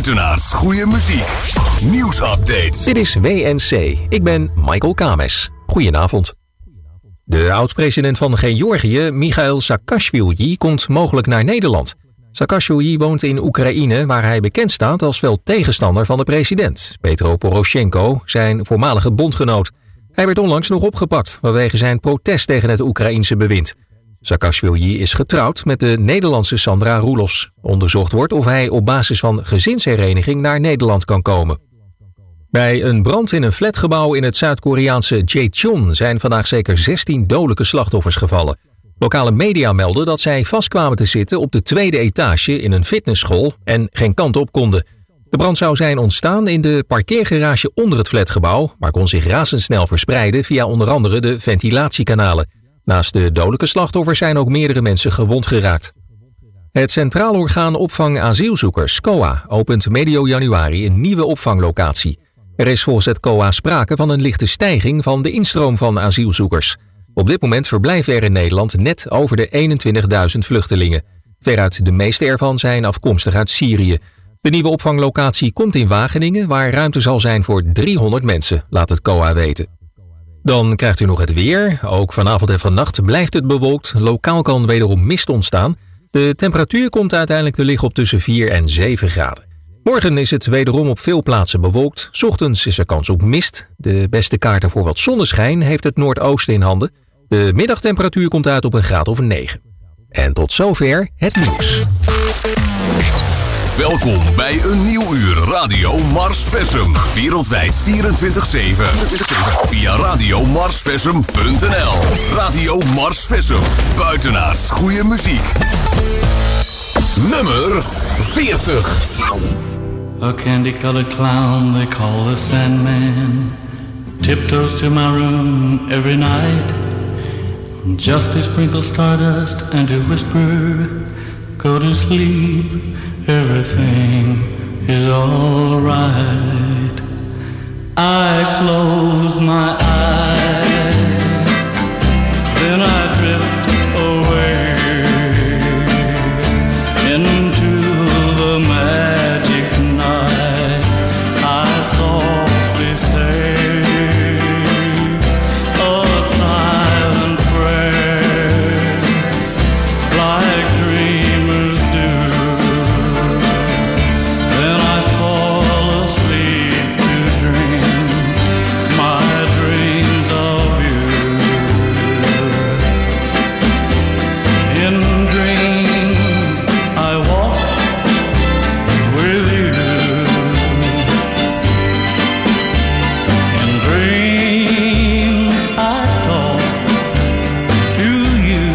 Buitenaards goede muziek. Nieuwsupdates. Dit is WNC. Ik ben Michael Kames. Goedenavond. De oud-president van Georgië, Michail Saakashvili, komt mogelijk naar Nederland. Saakashvili woont in Oekraïne, waar hij bekend staat als fel tegenstander van de president, Petro Poroshenko, zijn voormalige bondgenoot. Hij werd onlangs nog opgepakt vanwege zijn protest tegen het Oekraïense bewind. Saakashvili is getrouwd met de Nederlandse Sandra Roelofs. Onderzocht wordt of hij op basis van gezinshereniging naar Nederland kan komen. Bij een brand in een flatgebouw in het Zuid-Koreaanse Jecheon zijn vandaag zeker 16 dodelijke slachtoffers gevallen. Lokale media melden dat zij vastkwamen te zitten op de tweede etage in een fitnessschool en geen kant op konden. De brand zou zijn ontstaan in de parkeergarage onder het flatgebouw, maar kon zich razendsnel verspreiden via onder andere de ventilatiekanalen. Naast de dodelijke slachtoffers zijn ook meerdere mensen gewond geraakt. Het Centraal Orgaan Opvang Asielzoekers, COA, opent medio januari een nieuwe opvanglocatie. Er is volgens het COA sprake van een lichte stijging van de instroom van asielzoekers. Op dit moment verblijven er in Nederland net over de 21.000 vluchtelingen. Veruit de meeste ervan zijn afkomstig uit Syrië. De nieuwe opvanglocatie komt in Wageningen, waar ruimte zal zijn voor 300 mensen, laat het COA weten. Dan krijgt u nog het weer. Ook vanavond en vannacht blijft het bewolkt. Lokaal kan wederom mist ontstaan. De temperatuur komt uiteindelijk te liggen op tussen 4 en 7 graden. Morgen is het wederom op veel plaatsen bewolkt. 's Ochtends is er kans op mist. De beste kaarten voor wat zonneschijn heeft het noordoosten in handen. De middagtemperatuur komt uit op een graad of 9. En tot zover het nieuws. Welkom bij een nieuw uur Radio Mars Versum. Wereldwijd 24/7. Via radiomarsversum.nl. Radio Mars Versum. Buitenaards goede muziek. Nummer 40. A candy-colored clown they call the Sandman tiptoes to my room every night just to sprinkle stardust and to whisper, go to sleep, everything is all right. I close my eyes, then I drift away into the magic night. I softly say a silent prayer like dreamers do. Then I fall asleep to dream my dreams of you. In dreams I walk with you. In dreams I talk to you.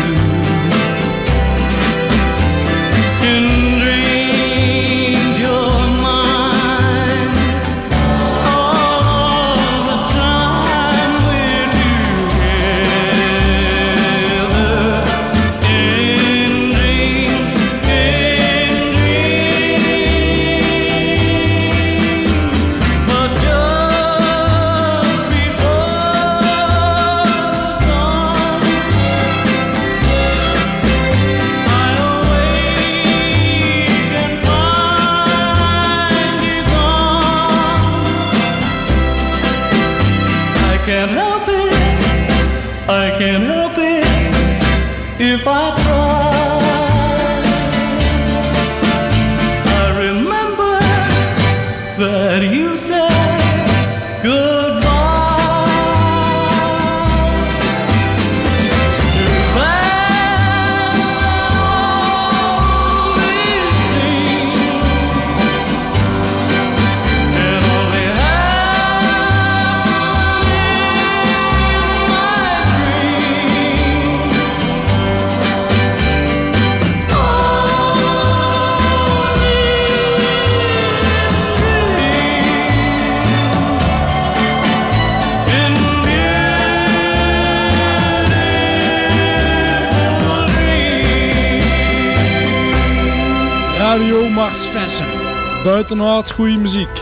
In dreams you're mine all the time we're together. In dreams, but just before dawn, I awake and find you gone. I can't help it, I can't help it if I try. I remember that you said goodbye. Too bad all these things can only happen in my dreams. Radio Mars Versum. Buitenaard goede muziek.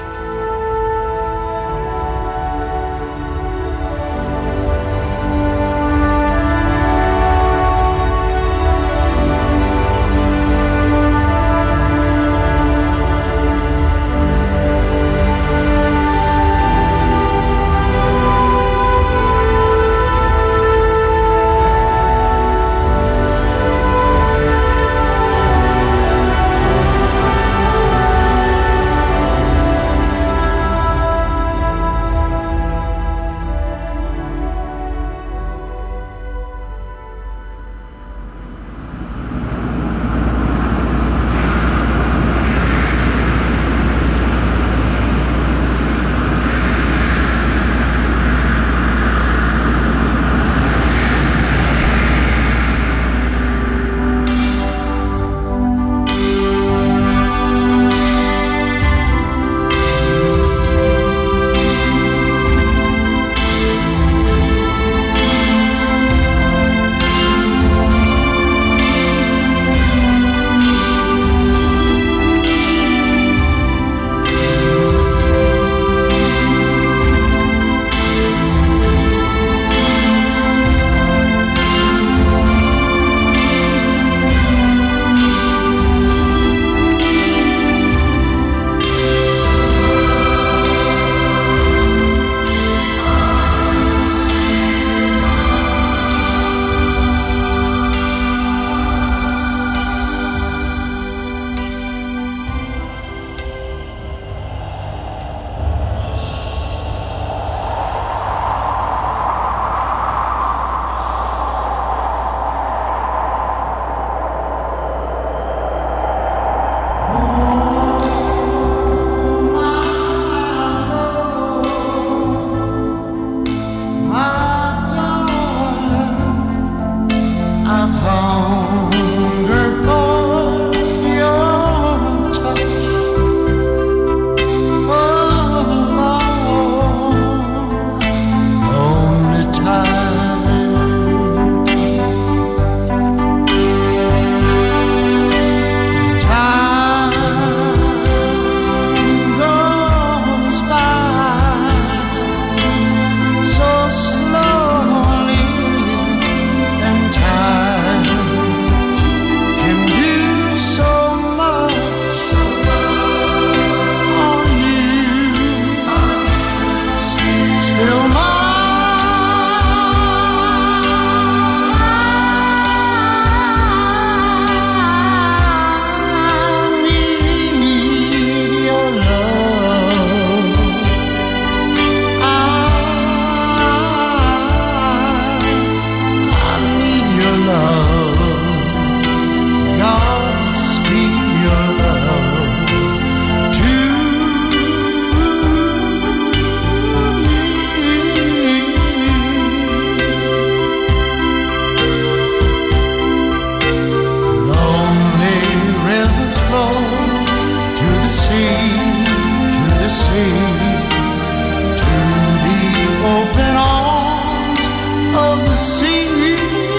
away to the open arms of the sea.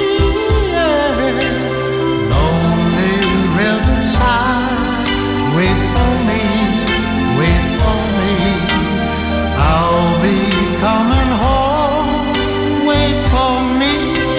Lonely riverside, wait for me, wait for me. I'll be coming home, wait for me.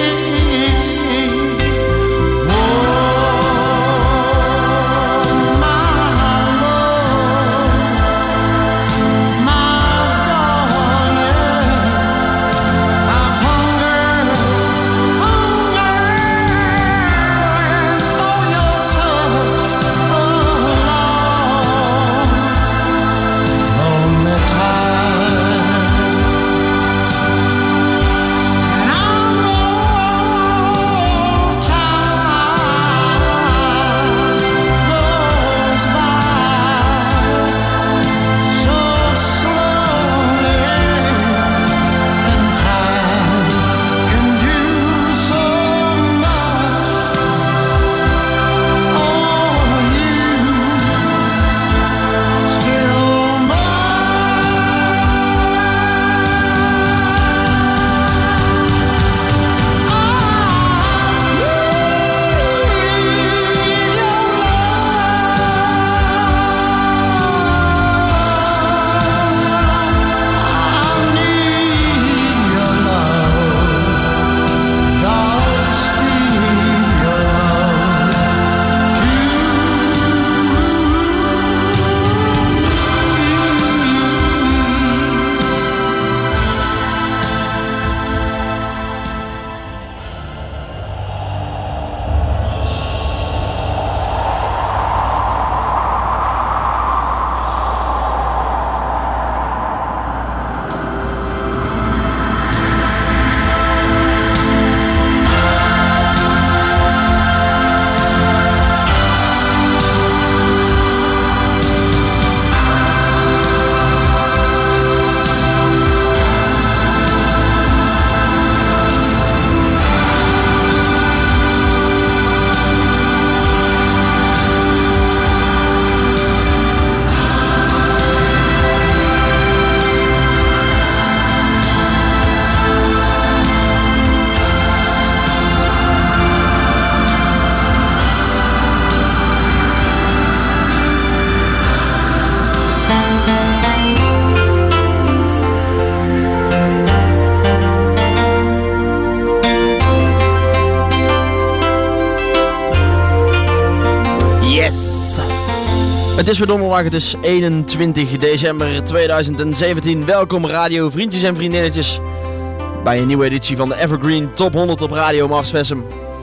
Het is weer donderdag, het is 21 december 2017. Welkom radio vriendjes en vriendinnetjes bij een nieuwe editie van de Evergreen Top 100 op Radio Mars Vessem.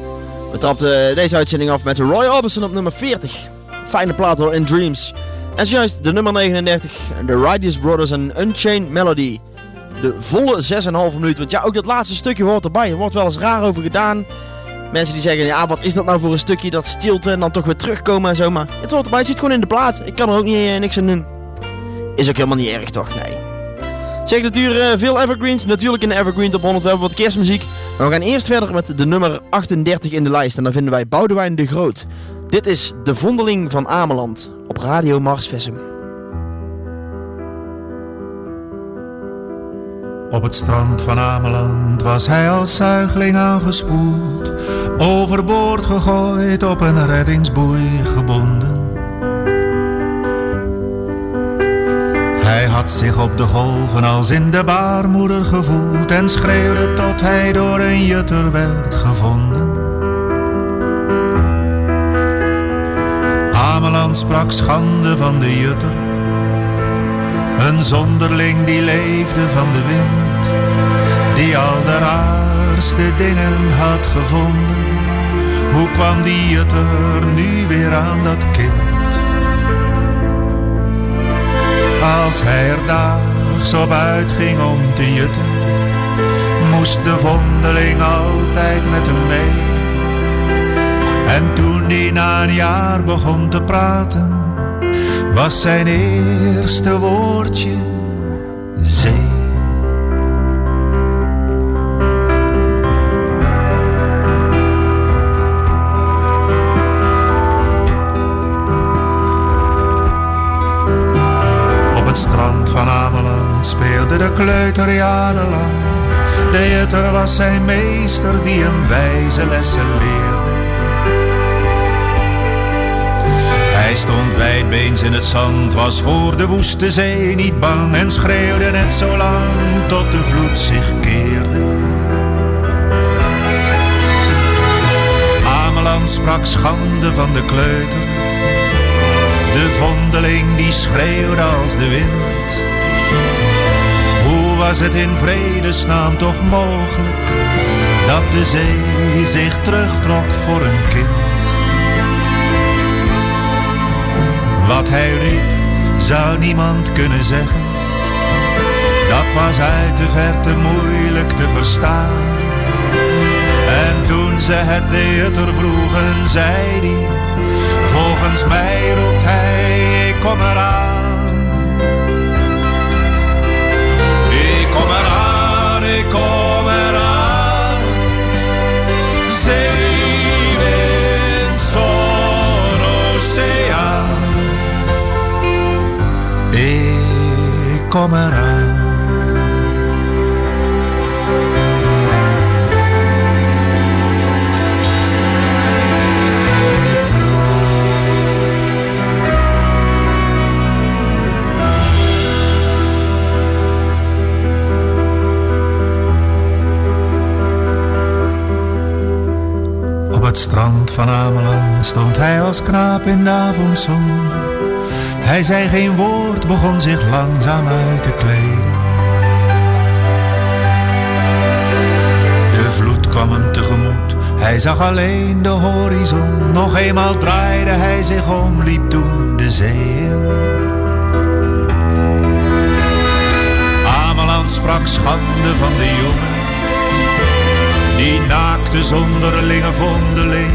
We trapten deze uitzending af met Roy Orbison op nummer 40. Fijne plaat hoor, In Dreams. En zojuist de nummer 39, The Righteous Brothers en Unchained Melody. De volle 6,5 minuten, want ja, ook dat laatste stukje hoort erbij. Er wordt wel eens raar over gedaan. Mensen die zeggen, ja, wat is dat nou voor een stukje, dat stilte en dan toch weer terugkomen en zo. Maar het hoort erbij, het zit gewoon in de plaat. Ik kan er ook niks aan doen. Is ook helemaal niet erg, toch? Nee. Zeg, natuurlijk veel evergreens. Natuurlijk in de Evergreen Top 100. We hebben wat kerstmuziek. Maar we gaan eerst verder met de nummer 38 in de lijst. En dan vinden wij Boudewijn de Groot. Dit is De Vondeling van Ameland op Radio Mars Vessem. Op het strand van Ameland was hij als zuigeling aangespoeld, overboord gegooid, op een reddingsboei gebonden. Hij had zich op de golven als in de baarmoeder gevoeld en schreeuwde tot hij door een jutter werd gevonden. Ameland sprak schande van de jutter, een zonderling die leefde van de wind, die al de raarste dingen had gevonden. Hoe kwam die jutter nu weer aan dat kind? Als hij er daags op uitging om te jutten, moest de vondeling altijd met hem mee. En toen die na een jaar begon te praten, was zijn eerste woordje zee. Op het strand van Ameland speelde de kleuter jarenlang. De jutter was zijn meester die hem wijze lessen leerde. Hij stond wijdbeens in het zand, was voor de woeste zee niet bang en schreeuwde net zo lang tot de vloed zich keerde. Ameland sprak schande van de kleuter, de vondeling die schreeuwde als de wind. Hoe was het in vredesnaam toch mogelijk dat de zee zich terugtrok voor een kind? Wat hij riep zou niemand kunnen zeggen, dat was uit de verte moeilijk te verstaan. En toen ze het de jutter vroegen, zei hij: volgens mij roept hij, ik kom eraan. Ik kom eraan, ik kom eraan. Zeewind, zon, oceaan. Ik kom eraan. Op het strand van Ameland stond hij als knaap in de avondzon. Hij zei geen woord, begon zich langzaam uit te kleden. De vloed kwam hem tegemoet, hij zag alleen de horizon. Nog eenmaal draaide hij zich om, liep toen de zee in. Ameland sprak schande van de jongen, die naakte zonderlinge vondeling.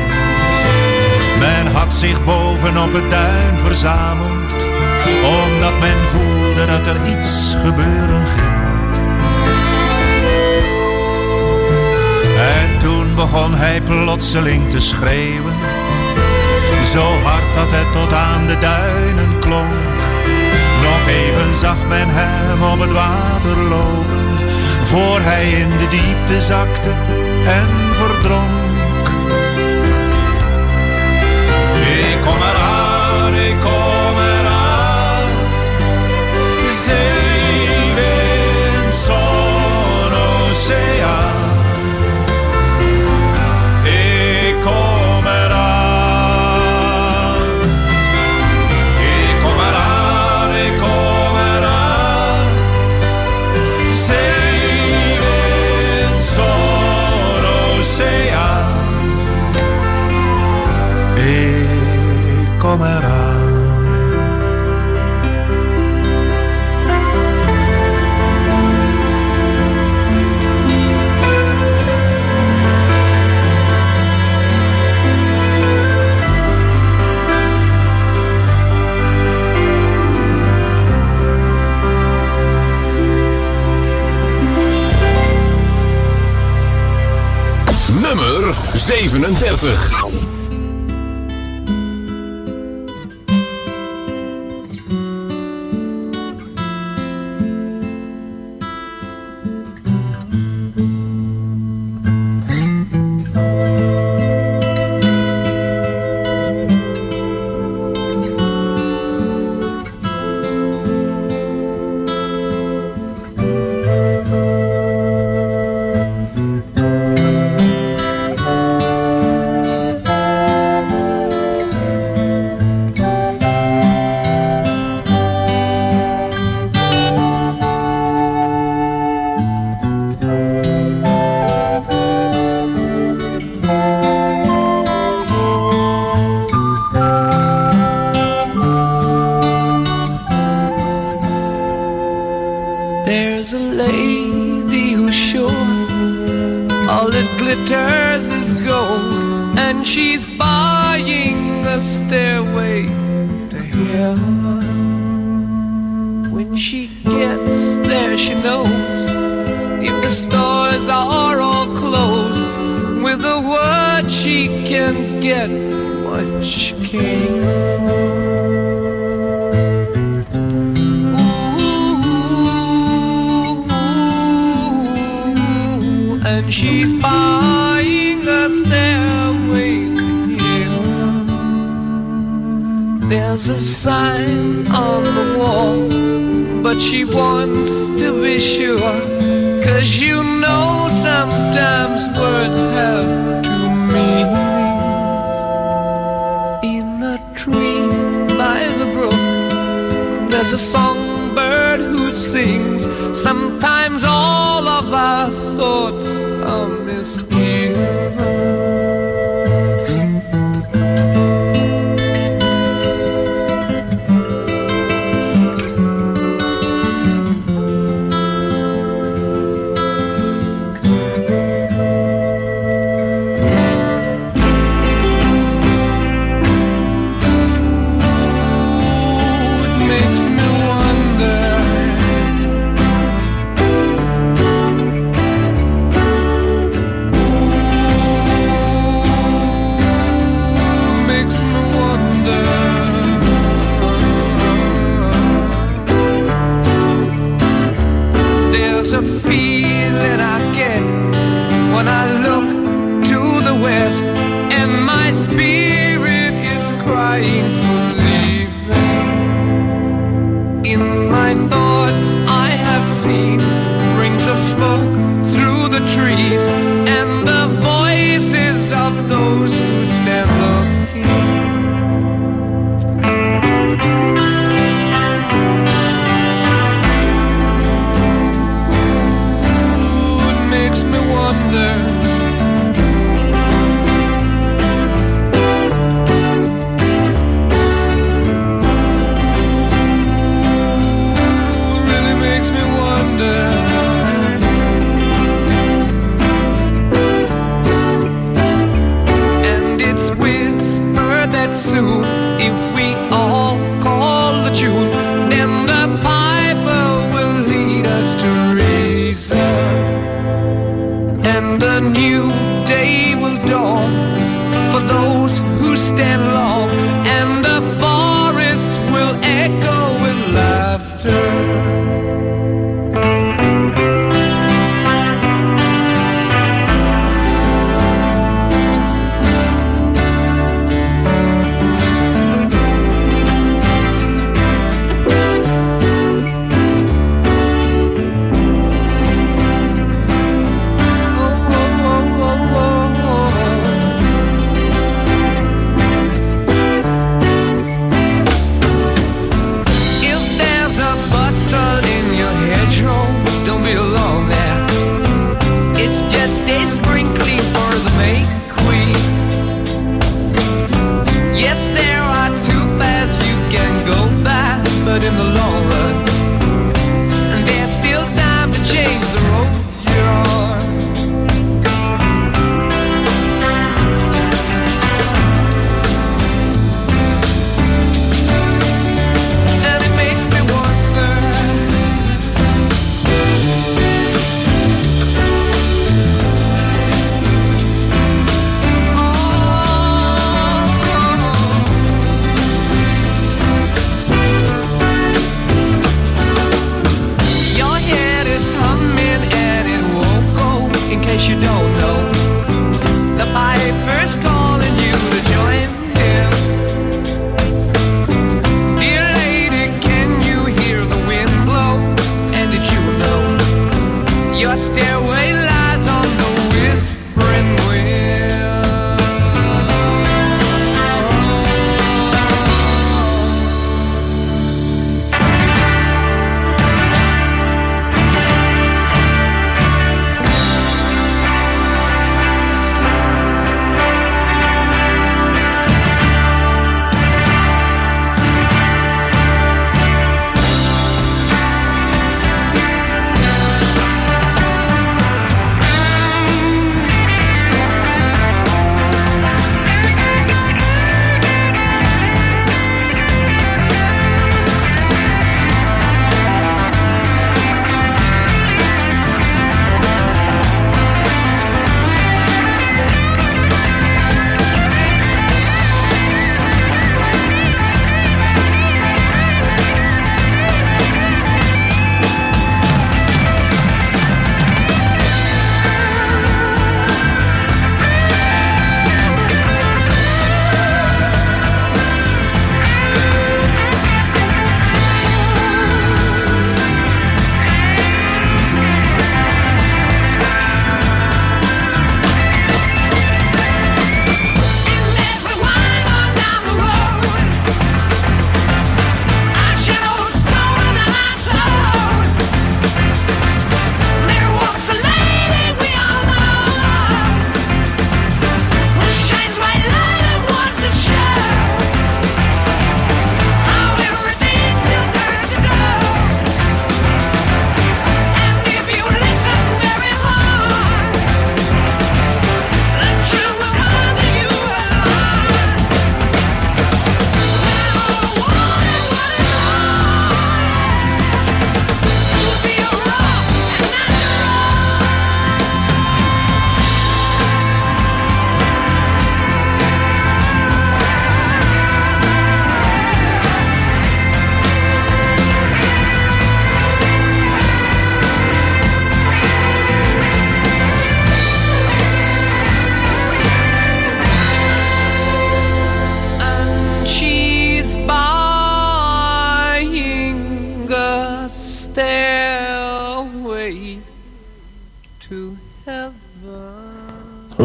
Men had zich bovenop het duin verzameld, omdat men voelde dat er iets gebeuren ging. En toen begon hij plotseling te schreeuwen, zo hard dat het tot aan de duinen klonk. Nog even zag men hem op het water lopen, voor hij in de diepte zakte en verdronk. Ik kom eraan, ik kom eraan. Zeewind, zon, oceaan. Ik kom eraan. Ik kom eraan, ik kom eraan. Zeewind, zon, oceaan. Ik kom eraan. Nummer 37. There's a lady who's sure all that glitters is gold, and she's buying a stairway to heaven. When she gets there, she knows if the stores are all closed, with a word she can get what she came for. Ooh, and she's buying a stairway to heaven. There's a sign on the wall, but she wants to be sure, 'cause you know sometimes words have two meanings. In a tree by the brook, there's a songbird who sings. Sometimes all of our thoughts are misgiven. Bus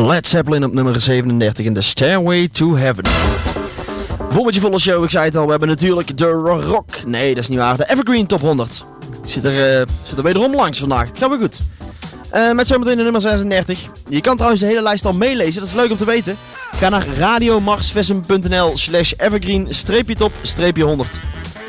Led Zeppelin op nummer 37 in The Stairway to Heaven. Bommetje volle show, ik zei het al. We hebben natuurlijk de rock. Nee, dat is niet waar. De Evergreen Top 100. Zit er wederom langs vandaag. Het gaat weer goed. Met zometeen de nummer 36. Je kan trouwens de hele lijst al meelezen. Dat is leuk om te weten. Ga naar radiomarsvessen.nl/evergreen-top-100.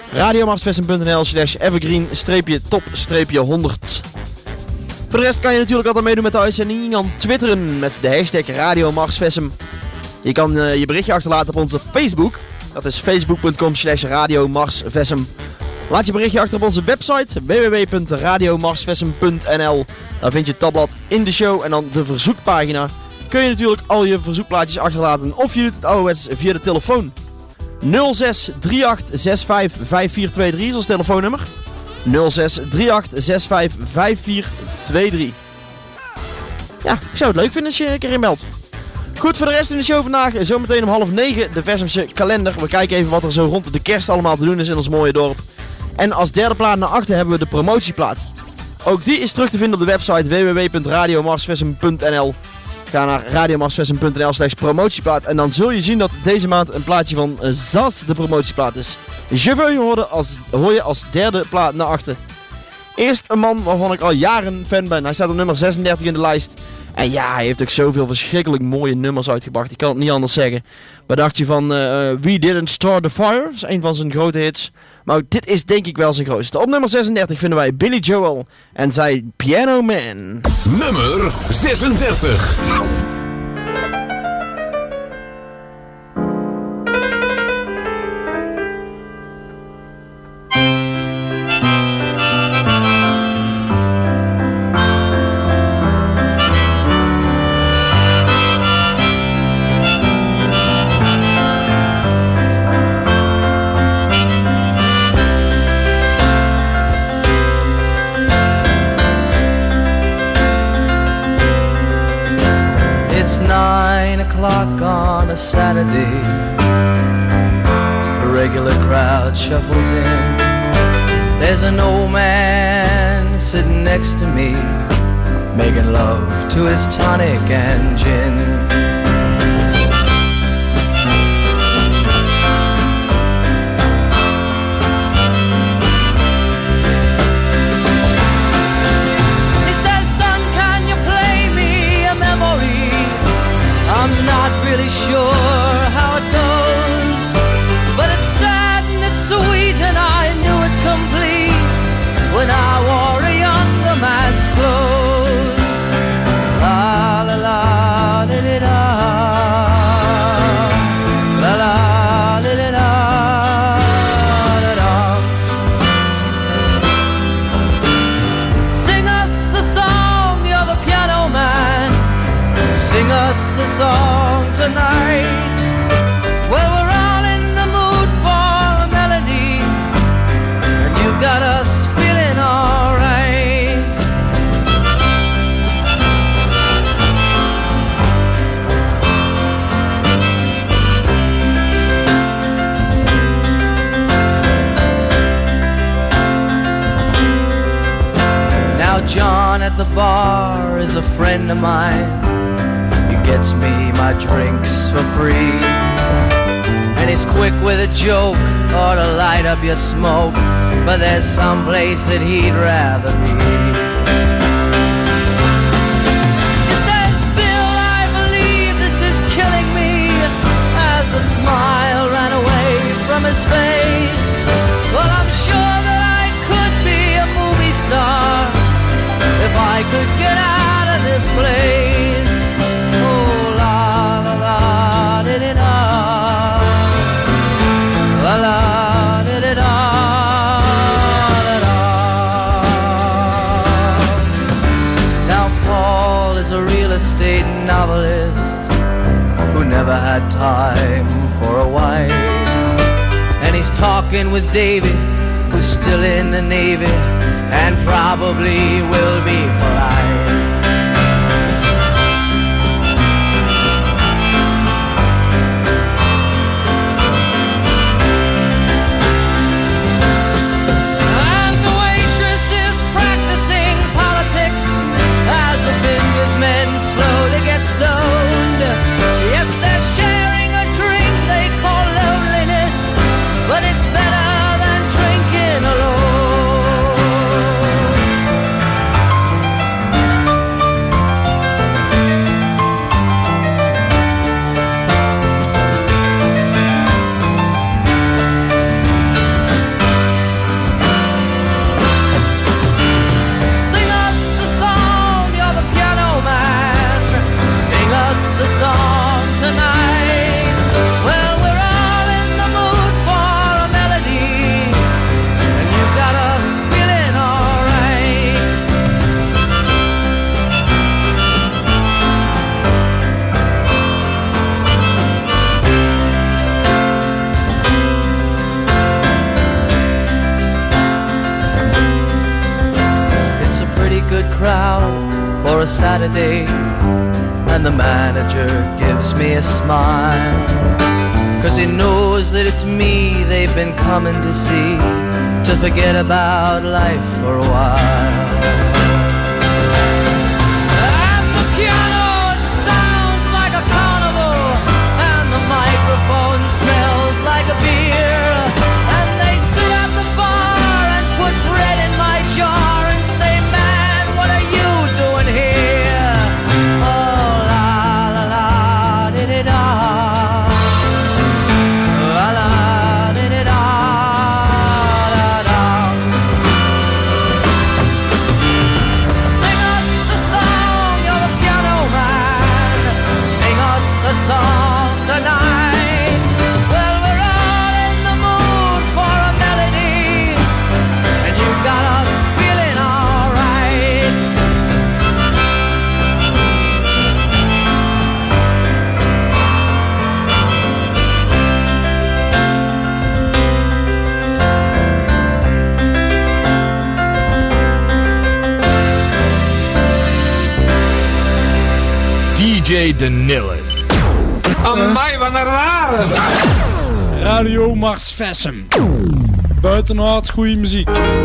radiomarsvessen.nl/evergreen-top-100. Voor de rest kan je natuurlijk altijd meedoen met de uitzending. Je kan twitteren met de hashtag Radio Marsvessen. Je kan je berichtje achterlaten op onze Facebook. Dat is facebook.com/Radio Marsvessen. Laat je berichtje achter op onze website www.radiomarsvessen.nl. Daar vind je het tabblad in de show en dan de verzoekpagina. Kun je natuurlijk al je verzoekplaatjes achterlaten. Of je doet het ouderwets via de telefoon. 06 38 65 5423 is ons telefoonnummer. 06 38 65 5423. Ja, ik zou het leuk vinden als je een keer inbelt. Goed, voor de rest in de show vandaag, zometeen om 8:30 de Vessumse kalender. We kijken even wat er zo rond de kerst allemaal te doen is in ons mooie dorp. En als derde plaat naar achter hebben we de promotieplaat. Ook die is terug te vinden op de website www.radiomarsvessen.nl. Ga naar radiomarsvessen.nl/promotieplaat en dan zul je zien dat deze maand een plaatje van Zaz de promotieplaat is. Je hoor je als derde plaat naar achter. Eerst een man waarvan ik al jaren fan ben. Hij staat op nummer 36 in de lijst. En ja, hij heeft ook zoveel verschrikkelijk mooie nummers uitgebracht. Ik kan het niet anders zeggen. Wat dacht je van We Didn't Start the Fire? Dat is een van zijn grote hits. Maar ook dit is denk ik wel zijn grootste. Op nummer 36 vinden wij Billy Joel en zijn Piano Man. Nummer 36. On a Saturday, a regular crowd shuffles in. There's an old man sitting next to me, making love to his tonic and gin. He says, son, can you play me a memory? I'm not really sure how it goes, but it's sad and it's sweet and I knew it complete when I wore a younger man's clothes. La la la da da da, la la da da da da. Sing us a song, you're the piano man. Sing us a song tonight. Well, we're all in the mood for a melody, and you got us feeling alright. Now John at the bar is a friend of mine. Gets me my drinks for free, and he's quick with a joke or to light up your smoke, but there's some place that he'd rather be. He says, Bill, I believe this is killing me, as a smile ran away from his face. Well, I'm sure that I could be a movie star if I could get out of this place. La la da da da da da. Now Paul is a real estate novelist who never had time for a wife, and he's talking with David, who's still in the Navy and probably will be for life. Slowly get stoned. a Saturday, and the manager gives me a smile, 'cause he knows that it's me they've been coming to see, to forget about life for a while. And the piano sounds like a carnival, and the microphone smells like a beer, and they sit at the bar and put bread in my jar and say, man, what are you doing here? Oh, la la la, di-di-da. La la, di-di-da, da-da. Sing us a song, you're a piano man. Sing us a song tonight. Well, we're all in the mood for a melody, and you got us feeling alright. DJ De Nillis. Amai, wat een rare. Radio Mars Vessem. Buitenaard goede muziek.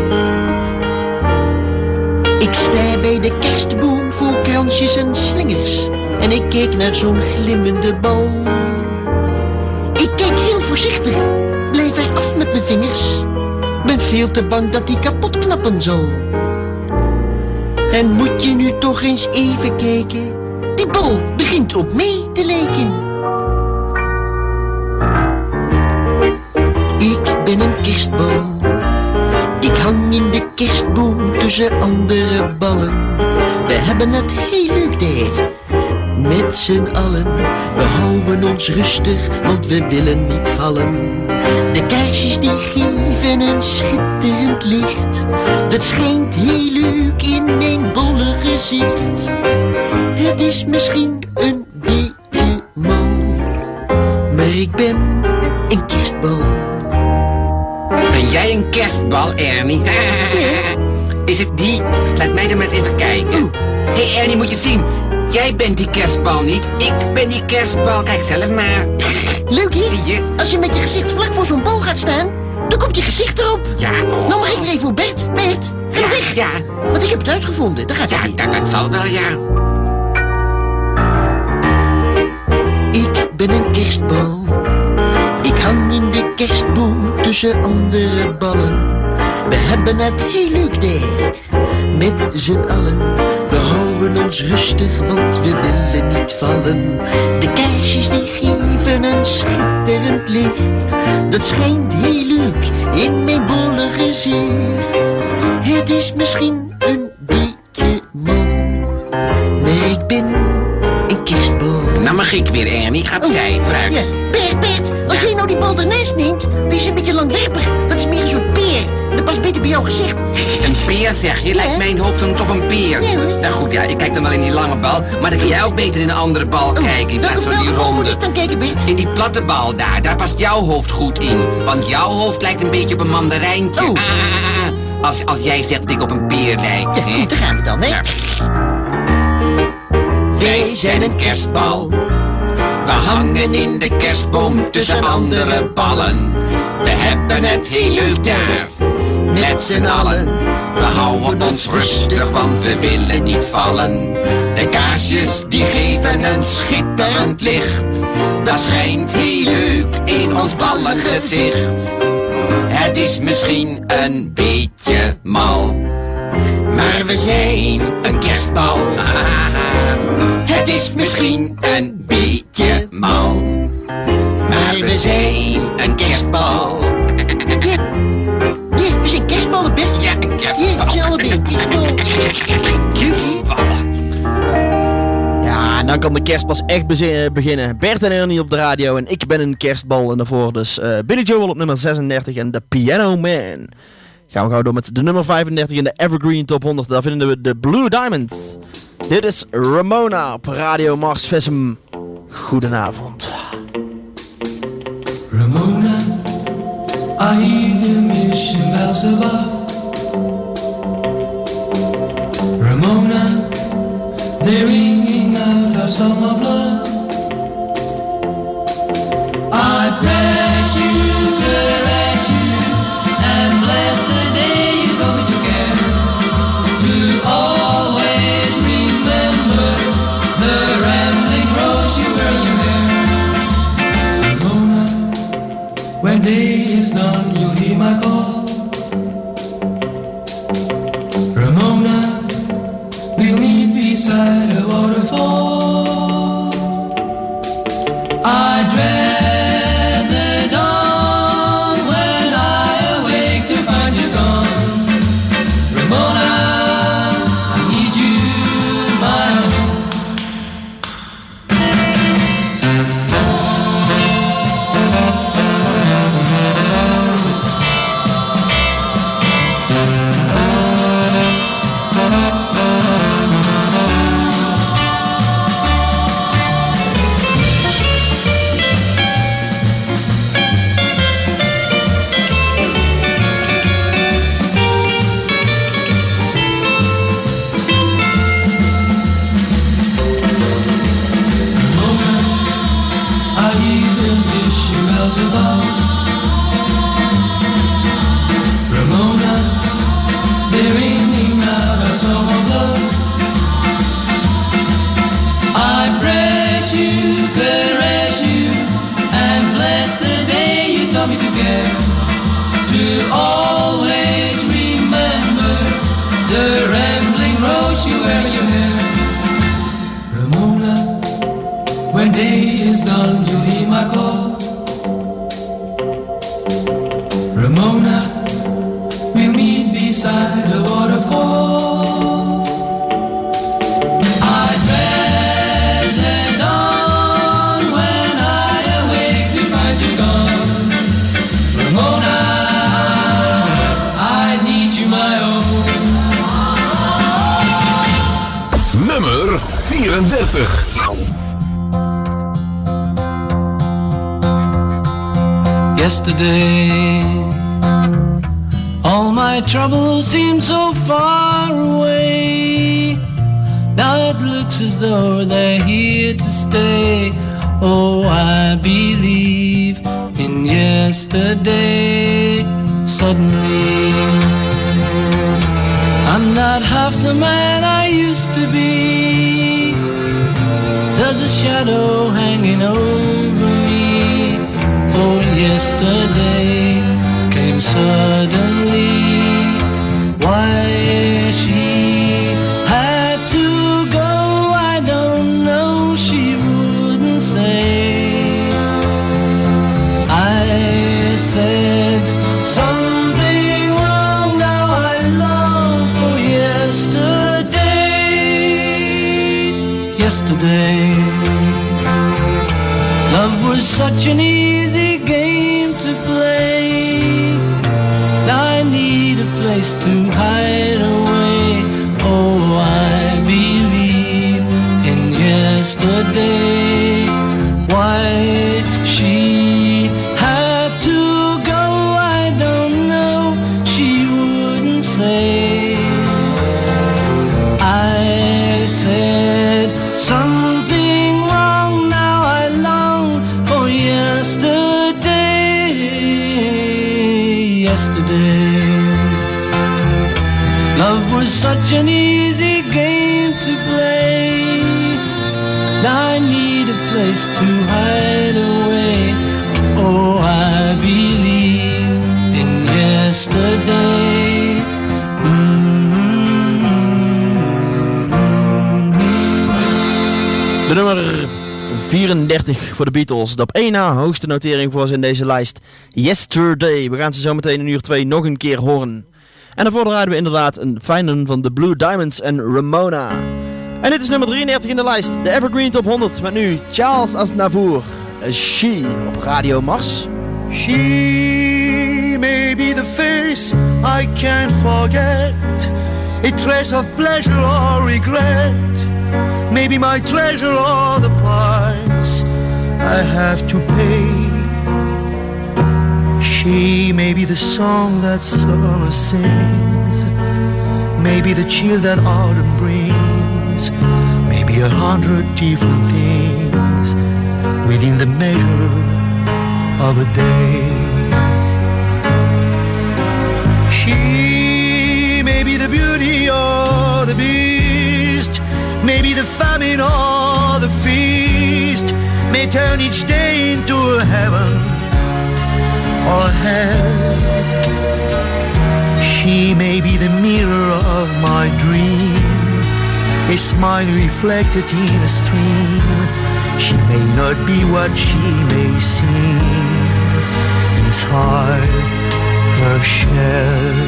Ik sta bij de kerstboom vol kransjes en slingers en ik keek naar zo'n glimmende bal. Ik keek heel voorzichtig, bleef er af met mijn vingers. Ben veel te bang dat die kapot knappen zal. En moet je nu toch eens even kijken, die bal begint op mij te lijken. Ik ben een kerstbal. Ik hang in de kerstboom tussen andere ballen. We hebben het heel leuk daar, met z'n allen. We houden ons rustig, want we willen niet vallen. De kaarsjes die geven een schitterend licht. Dat schijnt heel leuk in mijn bolle gezicht. Het is misschien een beetje mal, maar ik ben een kerstbal. Ben jij een kerstbal, Ernie? Is het die? Laat mij er maar eens even kijken. Hé Ernie, moet je zien. Jij bent die kerstbal niet. Ik ben die kerstbal. Kijk zelf maar. Leuk, hè? Zie je? Als je met je gezicht vlak voor zo'n bal gaat staan, dan komt je gezicht erop. Ja. Nou mag ik weer even voor Bert. Bert, ga Ja, weg. ja. Want ik heb het uitgevonden. Daar gaat hij niet. Dat zal wel, ja. Ik ben een kerstbal. Ik hang in de kerstboom tussen andere ballen. We hebben het heel leuk daar, met z'n allen. We houden ons rustig, want we willen niet vallen. De kaarsjes die geven een schitterend licht. Dat schijnt heel leuk in mijn bolle gezicht. Het is misschien een beetje mal, maar ik ben een kerstbal. Nou mag ik weer, Ernie. Ga opzij, vooruit. Ja, Bert, als jij nou die bal ernaast neemt, die is een beetje langwerpig. Dat is meer een soort peer. Dat past beter bij jouw gezicht. Een peer, zeg je? Lijkt mijn hoofd soms op een peer. Nee, hoor. Nou goed, ja, ik kijk dan wel in die lange bal. Maar dan kun jij ook beter in een andere bal kijken. In plaats van die welke bal moet ronde. ik dan kijken, Bert? In die platte bal daar past jouw hoofd goed in. Want jouw hoofd lijkt een beetje op een mandarijntje. Oh. Als jij zegt dat ik op een peer lijk. Ja, hè? goed, daar gaan we dan, hè? Ja. Wij zijn een kerstbal. We hangen in de kerstboom tussen andere ballen. We hebben het heel leuk daar, met z'n allen. We houden ons rustig, want we willen niet vallen. De kaarsjes die geven een schitterend licht. Dat schijnt heel leuk in ons ballengezicht. Het is misschien een beetje mal, maar we zijn een kerstbal. Het is misschien een beetje mal, maar we zijn een kerstbal. Ja, we zijn kerstballen, Bert. Ja, een kerstbal. Ja, we zijn allebei een kerstbal. Kerstbal. Ja, en dan kan de kerst pas echt beginnen. Bert en Ernie op de radio en ik ben een kerstbal. En daarvoor dus Billy Joel op nummer 36 en The Piano Man. Gaan we gauw door met de nummer 35 in de Evergreen Top 100. Daar vinden we de Blue Diamonds. Dit is Ramona op Radio Mars Vessem. Goedenavond. Ramona, I hear the mission bells above. Ramona, beside a waterfall. I dread the dawn when I awake to find you gone. Ramona, I need you, my own. Ramona, they're ringing out a song of love. I press you, caress you, and bless the day you taught me to care. To always remember the rambling rose you wear in your hair. Ramona, when day is done, you'll hear my call. Ramona, we'll meet beside a waterfall. I dread the dawn when I awake to find you gone. Ramona, I need you, my own. Nummer 34. Yesterday, all my troubles seem so far away. Now it looks as though they're here to stay. Oh, I believe in yesterday. Suddenly, I'm not half the man I used to be. There's a shadow hanging over me. Oh, yesterday came suddenly. Why she had to go, I don't know, she wouldn't say. I said something wrong, now I long for yesterday. Yesterday, love was such an easy game to play. Now I need a place to hide away. Oh, I believe in yesterday. Why she had to go, I don't know, she wouldn't say. I said something wrong, now I long for yesterday. Yesterday, love was such an easy game to play. Now I need a place to hide away. Oh, I believe in yesterday. De nummer 34 voor de Beatles. De op 1 na hoogste notering voor ze in deze lijst. Yesterday. We gaan ze zo meteen in uur 2 nog een keer horen. En daarvoor draaien we inderdaad een fijne van de Blue Diamonds en Ramona. En dit is nummer 33 in de lijst. De Evergreen Top 100 met nu Charles Aznavour. She op Radio Mars. She may be the face I can't forget, a trace of pleasure or regret, maybe my treasure or the price I have to pay. She may be the song that summer sings, maybe the chill that autumn brings, maybe 100 different things within the measure of a day. She may be the beauty or the beast, maybe the famine or the feast, may turn each day into a heaven or hell. She may be the mirror of my dream, a smile reflected in a stream. She may not be what she may seem inside her shell.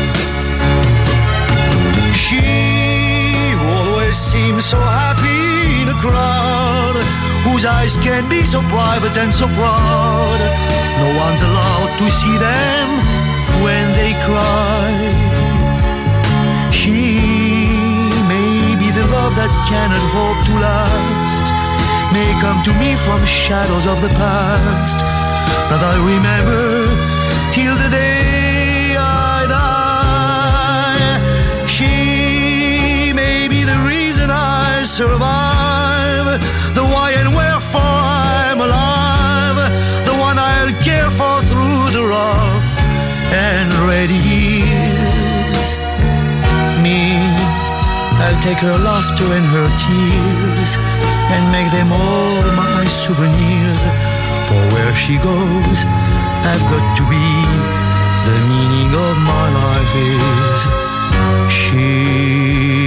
She always seems so happy in a crowd, whose eyes can be so private and so proud. No one's allowed to see them when they cry. She may be the love that cannot hope to last, may come to me from shadows of the past that I remember till the day I die. She may be the reason I survive, the why and wherefore I'm alive, the one I'll care for through the rough and ready years. Me, I'll take her laughter and her tears and make them all my souvenirs. For where she goes, I've got to be. The meaning of my life is she.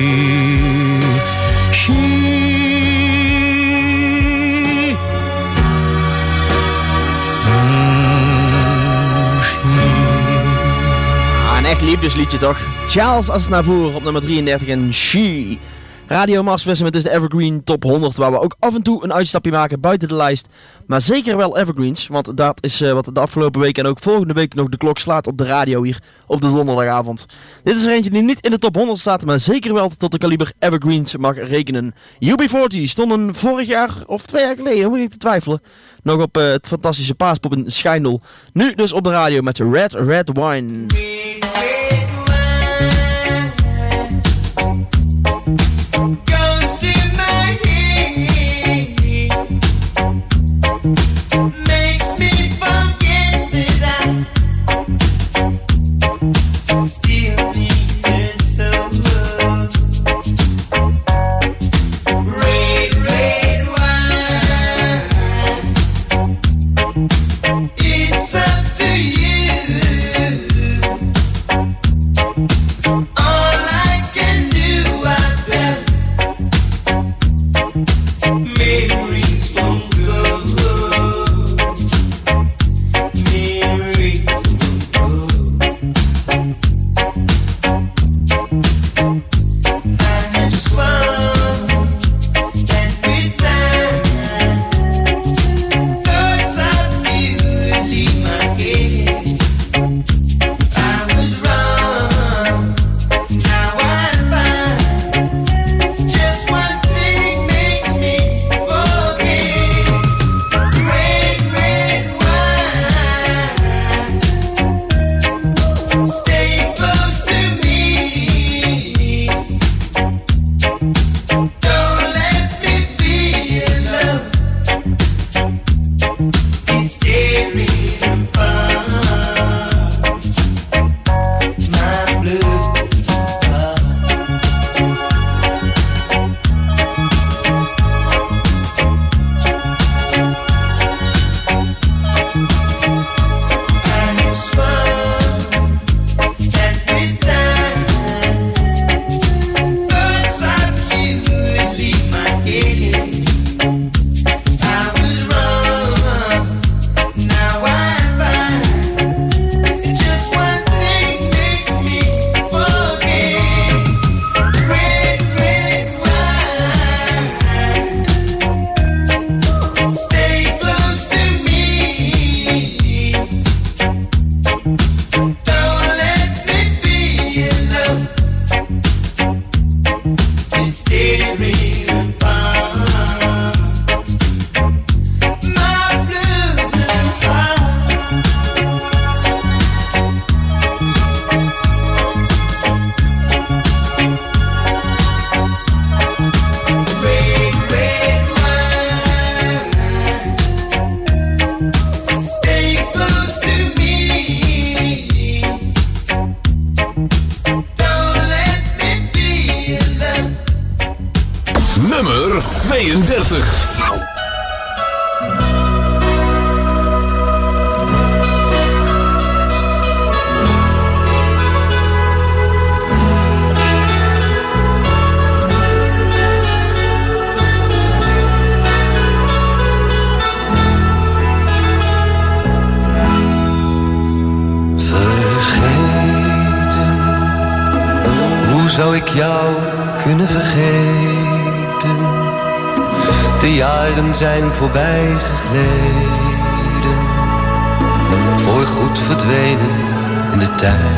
Een echt liefdesliedje toch? Charles Aznavour op nummer 33 en She. Radio Mars Fessem, het is de Evergreen Top 100, waar we ook af en toe een uitstapje maken buiten de lijst. Maar zeker wel Evergreens, want dat is wat de afgelopen week en ook volgende week nog de klok slaat op de radio hier op de donderdagavond. Dit is er eentje die niet in de top 100 staat, maar zeker wel tot de kaliber Evergreens mag rekenen. UB40 stonden vorig jaar of 2 jaar geleden, moet ik te twijfelen, nog op het fantastische Paaspop in Schijndel. Nu dus op de radio met Red Red Wine. Nummer 32. zou ik jou kunnen vergeten? De jaren zijn voorbij gegleden, voorgoed verdwenen in de tijd.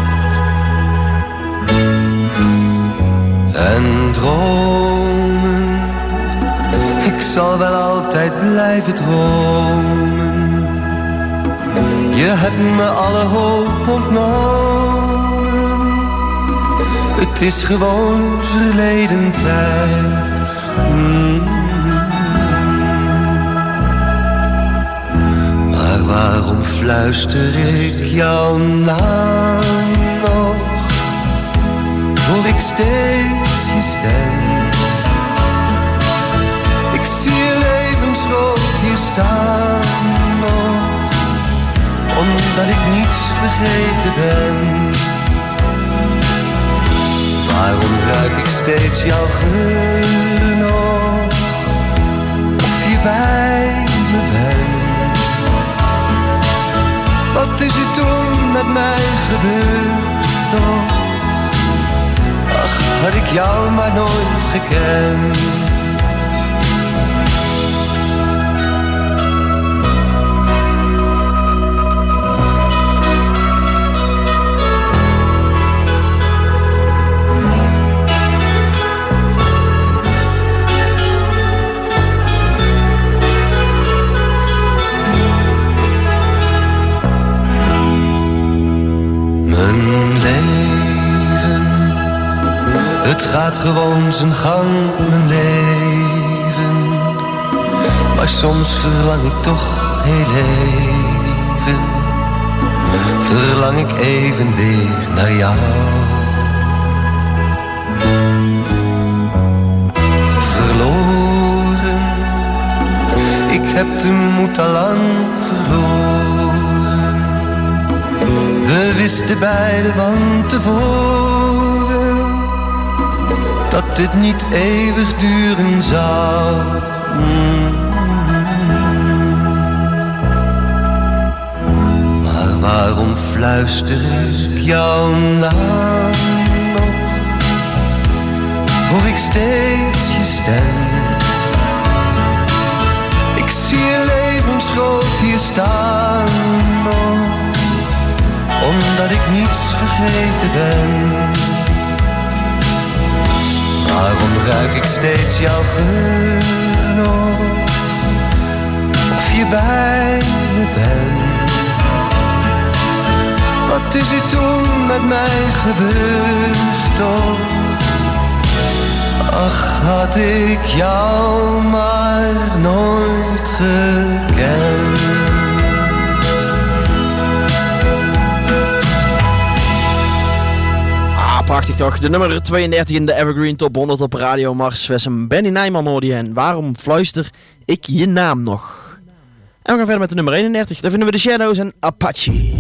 En dromen, ik zal wel altijd blijven dromen. Je hebt me alle hoop ontnomen. Het is gewoon verleden tijd. Maar waarom fluister ik jouw naam nog? Hoor ik steeds je stem. Ik zie je levensrood hier staan nog, omdat ik niets vergeten ben. Waarom ruik ik steeds jouw geur nog, of je bij me bent? Wat is er toen met mij gebeurd toch? Ach, had ik jou maar nooit gekend. Het gaat gewoon zijn gang, mijn leven. Maar soms verlang ik toch heel even. Verlang ik even weer naar jou. Verloren, ik heb de moed al lang verloren. We wisten beiden van tevoren dat dit niet eeuwig duren zou. Maar waarom fluister ik jouw naam nog? Hoor ik steeds je stem. Ik zie je levensgroot hier staan nog, omdat ik niets vergeten ben. Waarom ruik ik steeds jouw geur nog, of je bij me bent? Wat is er toen met mij gebeurd toch? Ach, had ik jou maar nooit gekend. Prachtig toch, de nummer 32 in de Evergreen Top 100 op Radio Mars Vessem. Benny Nijman hoorde je en waarom fluister ik je naam nog? En we gaan verder met de nummer 31, daar vinden we de Shadows en Apache.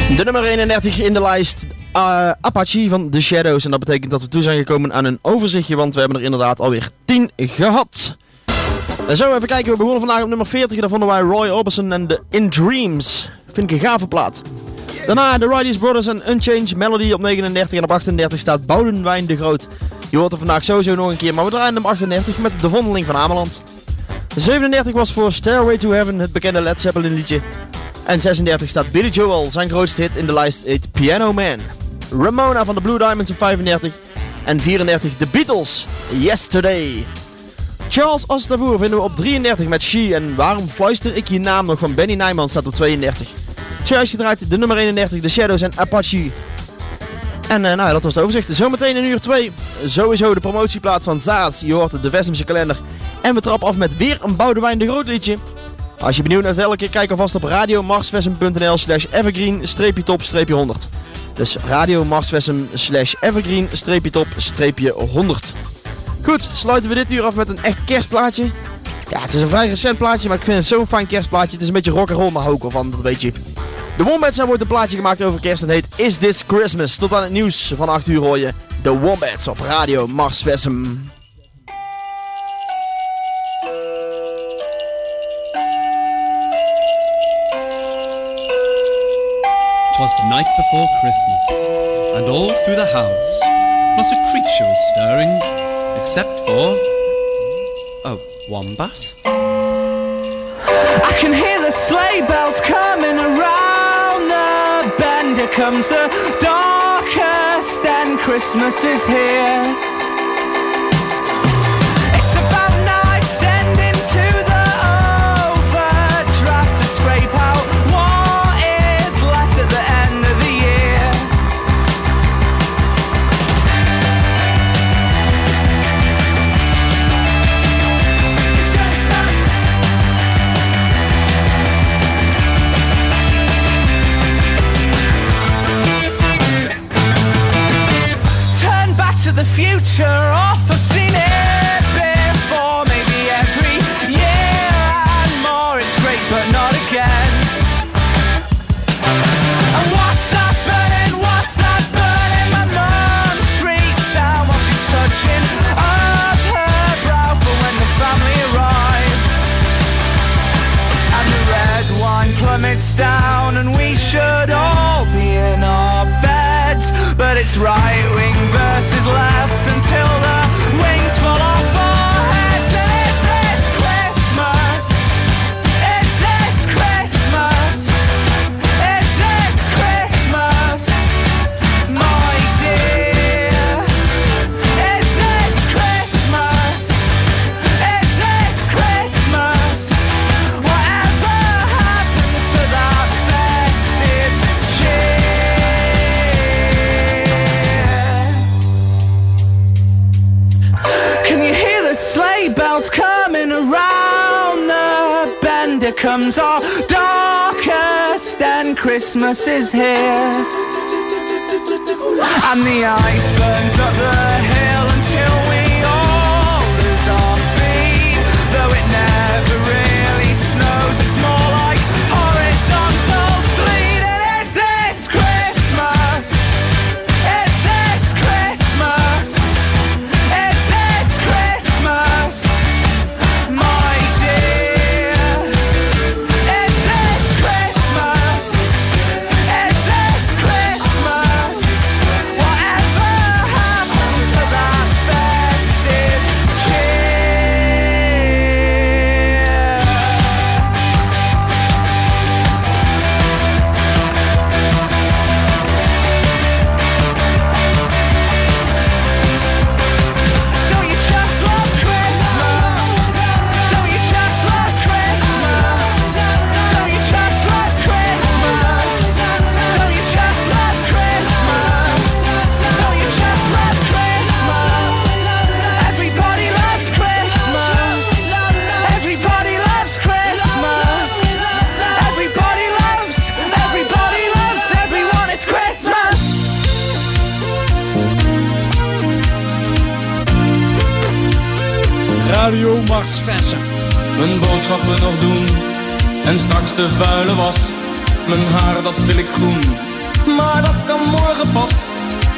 De nummer 31 in de lijst, Apache van The Shadows. En dat betekent dat we toe zijn gekomen aan een overzichtje, want we hebben er inderdaad alweer 10 gehad. En zo, even kijken, we begonnen vandaag op nummer 40. Daar vonden wij Roy Orbison en The In Dreams. Vind ik een gave plaat. Daarna de Riley's Brothers en Unchanged Melody op 39. En op 38 staat Boudewijn de Groot. Je hoort er vandaag sowieso nog een keer, maar we draaien hem op 38 met De Vondeling van Ameland. 37 was voor Stairway to Heaven, het bekende Led Zeppelin liedje. En 36 staat Billy Joel, zijn grootste hit in de lijst heet Piano Man. Ramona van de Blue Diamonds op 35. En 34 The Beatles, Yesterday. Charles Aznavour vinden we op 33 met She. En Waarom fluister ik je naam nog van Benny Nijman staat op 32. Zojuist gedraaid de nummer 31, The Shadows en Apache. En nou, dat was het overzicht. Zometeen in uur 2. Sowieso de promotieplaat van Zaas. Je hoort de Westemse kalender. En we trappen af met weer een Boudewijn de Groot liedje. Als je benieuwd naar welke, kijk alvast op radiomarsvessem.nl/evergreen-top-100. Dus radiomarsvessem/evergreen-top-100. Goed, sluiten we dit uur af met een echt kerstplaatje. Ja, het is een vrij recent plaatje, maar ik vind het zo'n fijn kerstplaatje. Het is een beetje rock'n'roll, maar hou ik wel van, dat weet je. De Wombats wordt een plaatje gemaakt over kerst en heet Is This Christmas. Tot aan het nieuws van 8 uur hoor je de Wombats op Radio Marsvessem. 'Twas the night before Christmas, and all through the house not a creature was stirring, except for a wombat. I can hear the sleigh bells coming around the bend. Here comes the darkest, and Christmas is here. It's about night, extending to the overdraft to scrape out what is left at the end of the year. It's Christmas. Turn back to the future, off I've seen it before. Maybe every year and more. It's great but not again. And what's that burning? What's that burning? My mum shrieks down while she's touching up her brow for when the family arrive. And the red wine plummets down and we should all be in our beds. But it's right wing versus left until the wings fall off our heads. And is this Christmas? Is this Christmas? Is this Christmas? My dear. Is this Christmas? Is this Christmas? Whatever happened to that festive cheer? Can you hear the sleigh bells coming around the bend? Here comes our darkest, and Christmas is here. And the ice burns up the hill until we all lose our feet. Though it never really snows, it's more like horizontal sleet. And is this Christmas? Is this Christmas? Is this Christmas? My dear. Is this Christmas? Is this Christmas? Whatever happened to that festive cheer? Don't you just love Christmas? Don't you just love Christmas? Don't you just love Christmas? Don't you just love Christmas? Don't you just love Christmas? Everybody loves Christmas. Everybody loves Christmas. Everybody loves everyone. It's Christmas. Radio Marsvessem. Mijn boodschappen nog doen en straks de vuile was. Mijn haar dat wil ik groen,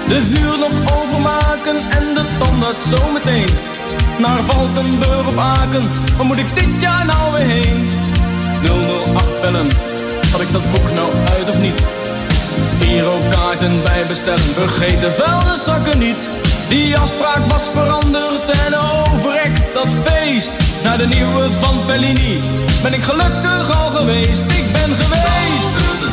De huur nog overmaken en de tandarts zometeen naar Valkenburg op Aken. Waar moet ik dit jaar nou weer heen? 008 bellen, had ik dat boek nou uit of niet? Girokaarten bij bestellen, vergeet de vuilniszakken niet. Die afspraak was veranderd en overrek dat feest. Naar de nieuwe van Fellini ben ik gelukkig al geweest. Ik ben geweest.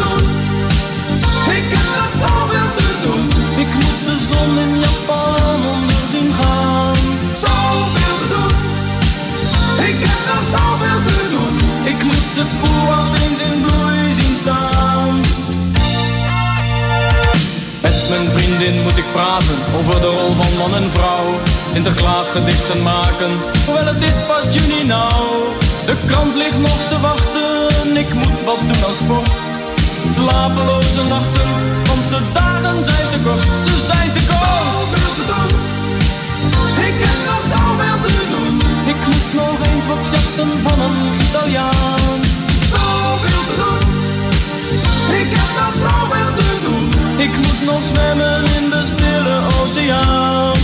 Ik heb nog zoveel te doen. Ik moet de zon in Japan onder zien gaan. Zoveel te doen. Ik heb nog zoveel te doen. Ik moet de poel eens in bloei zien staan. Met mijn vriendin moet ik praten over de rol van man en vrouw. Sinterklaas gedichten maken, hoewel het is pas juni nou. De krant ligt nog te wachten, ik moet wat doen aan sport. Slapeloze nachten, want de dagen zijn te kort, ze zijn te kort. Zoveel te doen, ik heb nog zoveel te doen. Ik moet nog eens wat jachten van een Italiaan. Zoveel te doen, ik heb nog zoveel te doen. Ik moet nog zwemmen in de stille oceaan.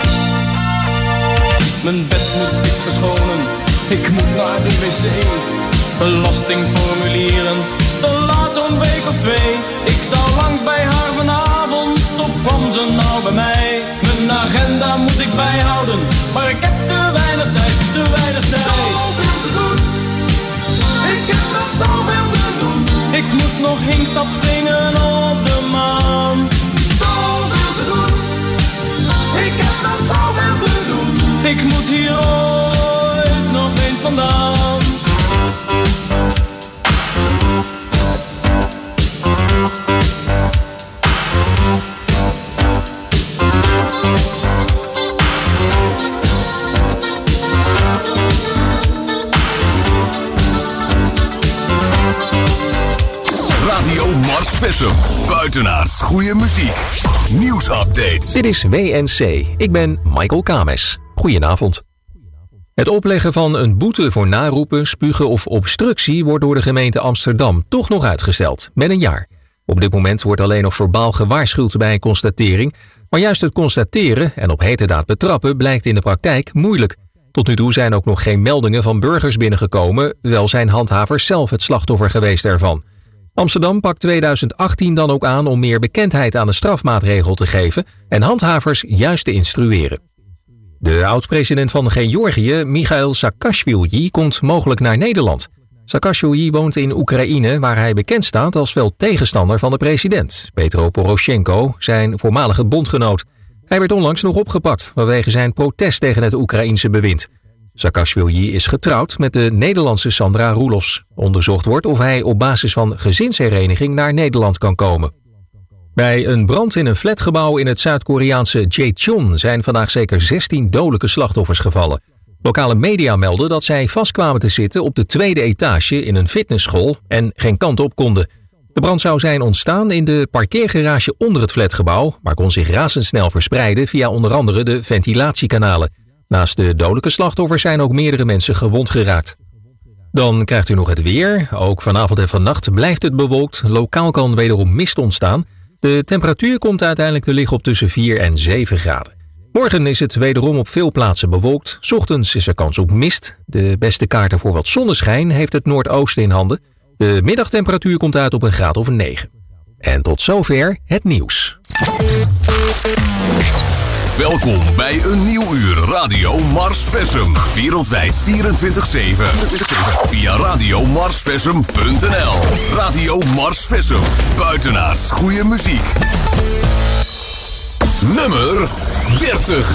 Mijn bed moet ik verschonen, ik moet naar de wc. Belastingformulieren, de laat zo'n week of 2. Ik zou langs bij haar vanavond, of kwam ze nou bij mij? Mijn agenda moet ik bijhouden, maar ik heb te weinig tijd, te weinig tijd. Zoveel te doen, ik heb nog zoveel te doen. Ik moet nog hinkstap springen op de maan. Zoveel te doen, ik heb nog zoveel te doen. Ik moet hier ooit nog eens vandaan. Radio Mars Vessum. Buitenaards goede muziek. Nieuwsupdates. Dit is WNC. Ik ben Michael Kames. Goedenavond. Het opleggen van een boete voor naroepen, spugen of obstructie wordt door de gemeente Amsterdam toch nog uitgesteld, met een jaar. Op dit moment wordt alleen nog verbaal gewaarschuwd bij een constatering, maar juist het constateren en op heterdaad betrappen blijkt in de praktijk moeilijk. Tot nu toe zijn ook nog geen meldingen van burgers binnengekomen, wel zijn handhavers zelf het slachtoffer geweest ervan. Amsterdam pakt 2018 dan ook aan om meer bekendheid aan de strafmaatregel te geven en handhavers juist te instrueren. De oud-president van Georgië, Michail Saakashvili, komt mogelijk naar Nederland. Saakashvili woont in Oekraïne, waar hij bekend staat als fel tegenstander van de president, Petro Poroshenko, zijn voormalige bondgenoot. Hij werd onlangs nog opgepakt vanwege zijn protest tegen het Oekraïense bewind. Saakashvili is getrouwd met de Nederlandse Sandra Roelofs. Onderzocht wordt of hij op basis van gezinshereniging naar Nederland kan komen. Bij een brand in een flatgebouw in het Zuid-Koreaanse Jecheon zijn vandaag zeker 16 dodelijke slachtoffers gevallen. Lokale media melden dat zij vastkwamen te zitten op de tweede etage in een fitnessschool en geen kant op konden. De brand zou zijn ontstaan in de parkeergarage onder het flatgebouw, maar kon zich razendsnel verspreiden via onder andere de ventilatiekanalen. Naast de dodelijke slachtoffers zijn ook meerdere mensen gewond geraakt. Dan krijgt u nog het weer. Ook vanavond en vannacht blijft het bewolkt. Lokaal kan wederom mist ontstaan. De temperatuur komt uiteindelijk te liggen op tussen 4 en 7 graden. Morgen is het wederom op veel plaatsen bewolkt. 's Ochtends is er kans op mist. De beste kaarten voor wat zonneschijn heeft het noordoosten in handen. De middagtemperatuur komt uit op een graad of 9. En tot zover het nieuws. Welkom bij een nieuw uur Radio Mars Vessum. Wereldwijd 24/7. Via radiomarsvessum.nl. Radio Mars Vessum. Buitenaards goede muziek. Nummer 30.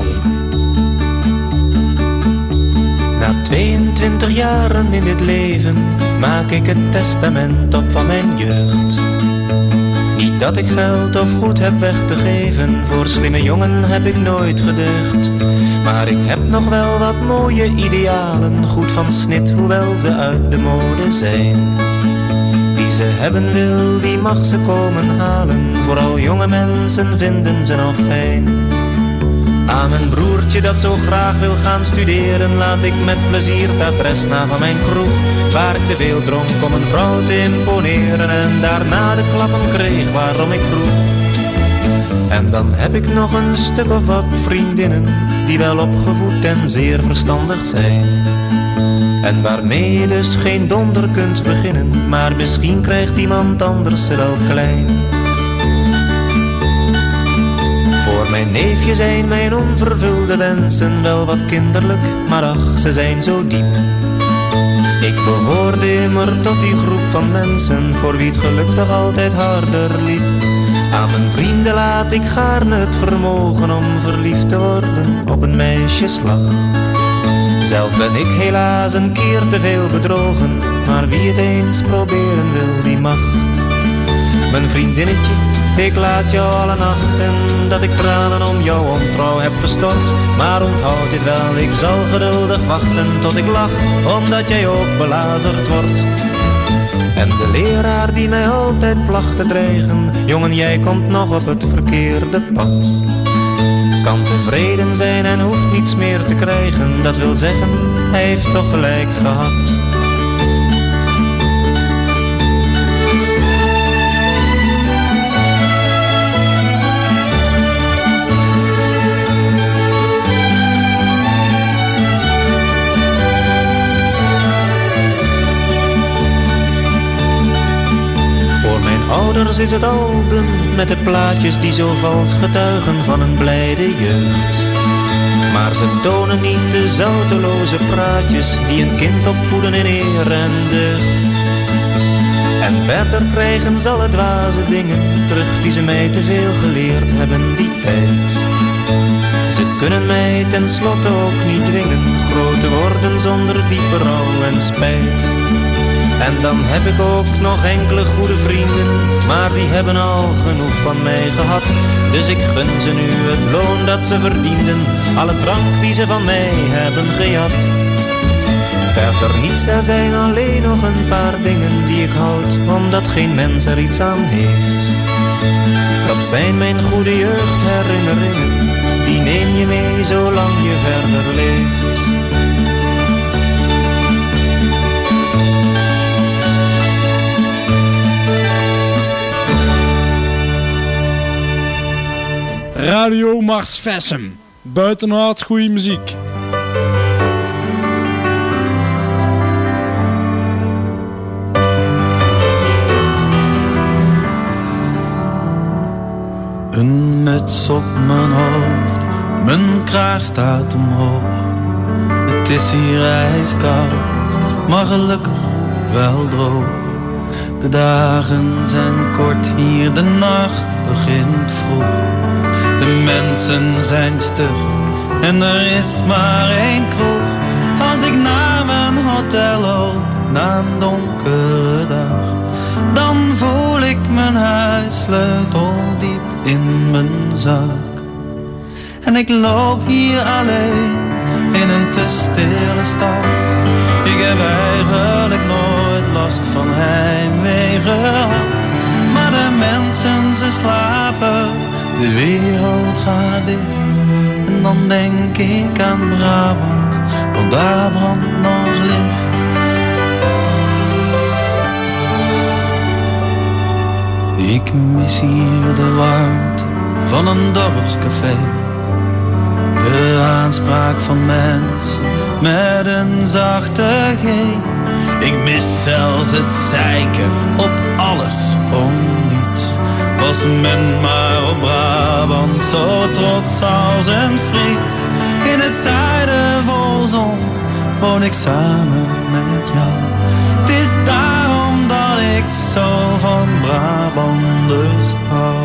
Na 22 jaren in dit leven maak ik het testament op van mijn jeugd. Niet dat ik geld of goed heb weg te geven, voor slimme jongen heb ik nooit gedeugd. Maar ik heb nog wel wat mooie idealen, goed van snit hoewel ze uit de mode zijn. Wie ze hebben wil, die mag ze komen halen, vooral jonge mensen vinden ze nog fijn. Aan mijn broertje dat zo graag wil gaan studeren, laat ik met plezier het adres na van mijn kroeg, waar ik te veel dronk om een vrouw te imponeren en daarna de klappen kreeg waarom ik vroeg. En dan heb ik nog een stuk of wat vriendinnen die wel opgevoed en zeer verstandig zijn. En waarmee je dus geen donder kunt beginnen, maar misschien krijgt iemand anders ze wel klein. Voor mijn neefje zijn mijn onvervulde wensen wel wat kinderlijk, maar ach, ze zijn zo diep. Ik behoorde immer tot die groep van mensen voor wie het geluk toch altijd harder liep. Aan mijn vrienden laat ik gaarne het vermogen om verliefd te worden op een meisjeslag. Zelf ben ik helaas een keer te veel bedrogen, maar wie het eens proberen wil, die mag. Mijn vriendinnetje, ik laat jou alle nachten dat ik tranen om jouw ontrouw heb gestort. Maar onthoud dit wel, ik zal geduldig wachten tot ik lach, omdat jij ook belazerd wordt. En de leraar die mij altijd placht te dreigen, jongen, jij komt nog op het verkeerde pad. Kan tevreden zijn en hoeft niets meer te krijgen, dat wil zeggen, hij heeft toch gelijk gehad. Ouders is het album met de plaatjes die zo vals getuigen van een blijde jeugd. Maar ze tonen niet de zouteloze praatjes die een kind opvoeden in eer en deugd. En verder krijgen ze alle dwaze dingen terug die ze mij te veel geleerd hebben die tijd. Ze kunnen mij tenslotte ook niet dwingen groot te worden zonder diepe rouw en spijt. En dan heb ik ook nog enkele goede vrienden, maar die hebben al genoeg van mij gehad. Dus ik gun ze nu het loon dat ze verdienden, alle drank die ze van mij hebben gejat. Verder niets, er zijn alleen nog een paar dingen die ik houd, omdat geen mens er iets aan heeft. Dat zijn mijn goede jeugdherinneringen, die neem je mee zolang je verder leeft. Radio Mars Vessem. Buitenaard goede muziek. Een muts op mijn hoofd, mijn kraag staat omhoog. Het is hier ijskoud, maar gelukkig wel droog. De dagen zijn kort hier, de nacht begint vroeg. De mensen zijn stug en er is maar één kroeg. Als ik naar mijn hotel loop, na een donkere dag, dan voel ik mijn huissleutel diep in mijn zak. En ik loop hier alleen in een te stille stad. Ik heb eigenlijk nooit last van heimwee gehad. Maar de mensen, ze slapen, de wereld gaat dicht. En dan denk ik aan Brabant, want daar brandt nog licht. Ik mis hier de warmte van een dorpscafé. De aanspraak van mensen met een zachte G. Ik mis zelfs het zeiken op alles om niets. Was men maar op Brabant zo trots als een Fries. In het zuiden vol zon woon ik samen met jou. Het is daarom dat ik zo van Brabanders hou.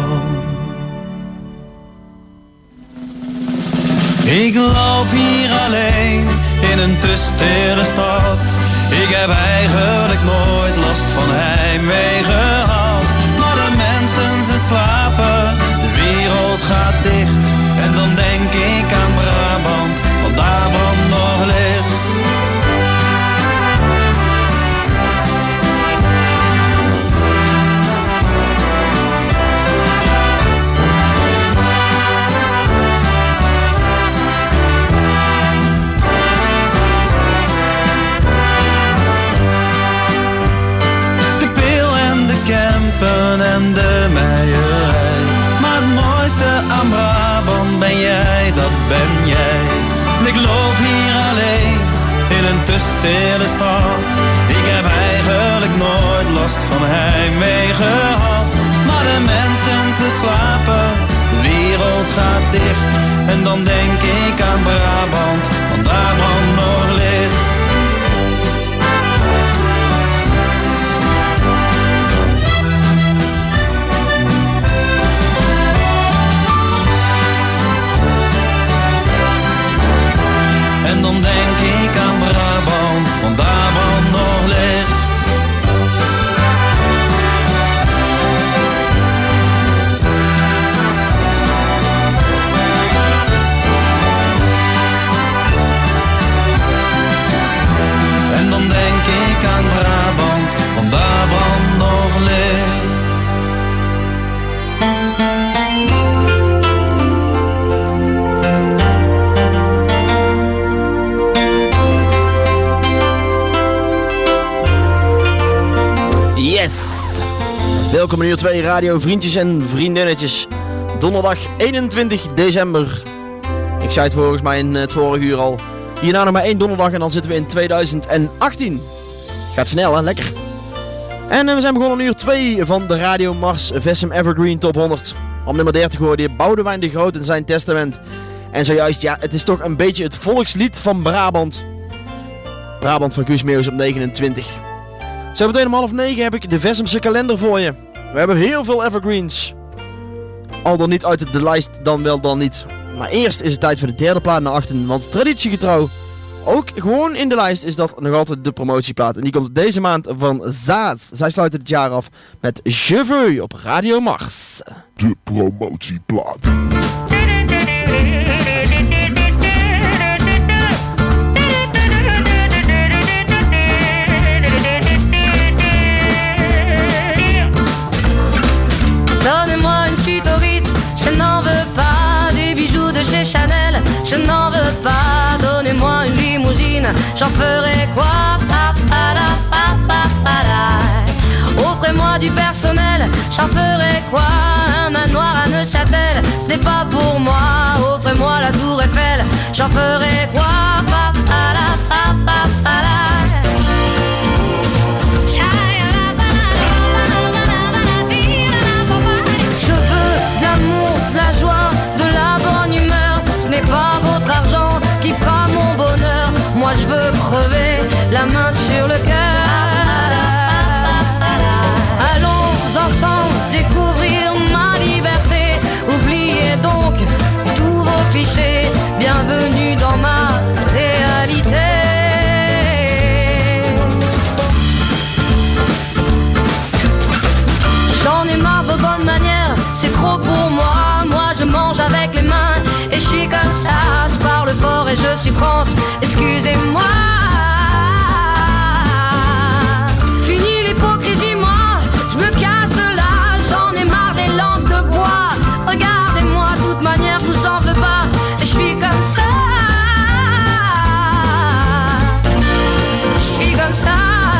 Ik loop hier alleen in een te stille stad. Ik heb eigenlijk nooit last van heimwee gehad. Maar de mensen, ze slapen, de wereld gaat dicht. En dan denk ik aan Brabant, want daar brandt nog licht. En de meierij. Maar het mooiste dat ben jij. Ik loop hier alleen in een te stille stad. Ik heb eigenlijk nooit last van heimwee gehad. Maar de mensen ze slapen, de wereld gaat dicht. En dan denk ik aan Brabant, want daar brandt nog licht. En dan denk ik aan Brabant, want daar brandt nog licht. En dan denk ik aan Brabant, want daar brandt nog licht. Yes! Welkom in uur 2 radio vriendjes en vriendinnetjes. Donderdag 21 december. Ik zei het volgens mij in het vorige uur al. Hierna nog maar 1 donderdag en dan zitten we in 2018. Gaat snel hè, lekker. En we zijn begonnen in uur 2 van de Radio Mars Vessem Evergreen Top 100. Op nummer 30 hoorde je Boudewijn de Groot in zijn testament. En zojuist, ja, het is toch een beetje het volkslied van Brabant. Brabant van Guus Meeuwis op 29. Zo meteen om 8:30 heb ik de Vessemse kalender voor je. We hebben heel veel evergreens. Al dan niet uit de lijst, dan wel dan niet. Maar eerst is het tijd voor de derde plaat naar achteren. Want traditiegetrouw, ook gewoon in de lijst is dat nog altijd de promotieplaat. En die komt deze maand van Zaaz. Zij sluiten het jaar af met Je veux op Radio Mars. De promotieplaat. Donnez-moi une suite au Ritz, je n'en veux pas. Des bijoux de chez Chanel, je n'en veux pas. Donnez-moi une limousine, j'en ferai quoi? Offrez-moi du personnel, j'en ferai quoi? Un manoir à Neuchâtel, ce n'est pas pour moi. Offrez-moi la tour Eiffel, j'en ferai quoi? La joie, de la bonne humeur, ce n'est pas votre argent qui fera mon bonheur. Moi je veux crever la main sur le cœur. Allons ensemble découvrir ma liberté. Oubliez donc tous vos clichés. Bienvenue dans ma réalité. J'en ai marre de vos bonnes manières, c'est trop pour moi. Moi je mange avec les mains et je suis comme ça. Je parle fort et je suis France, excusez-moi. Fini l'hypocrisie, moi je me casse de là. J'en ai marre des lampes de bois. Regardez-moi, de toute manière je vous en veux pas. Et je suis comme ça. Je suis comme ça.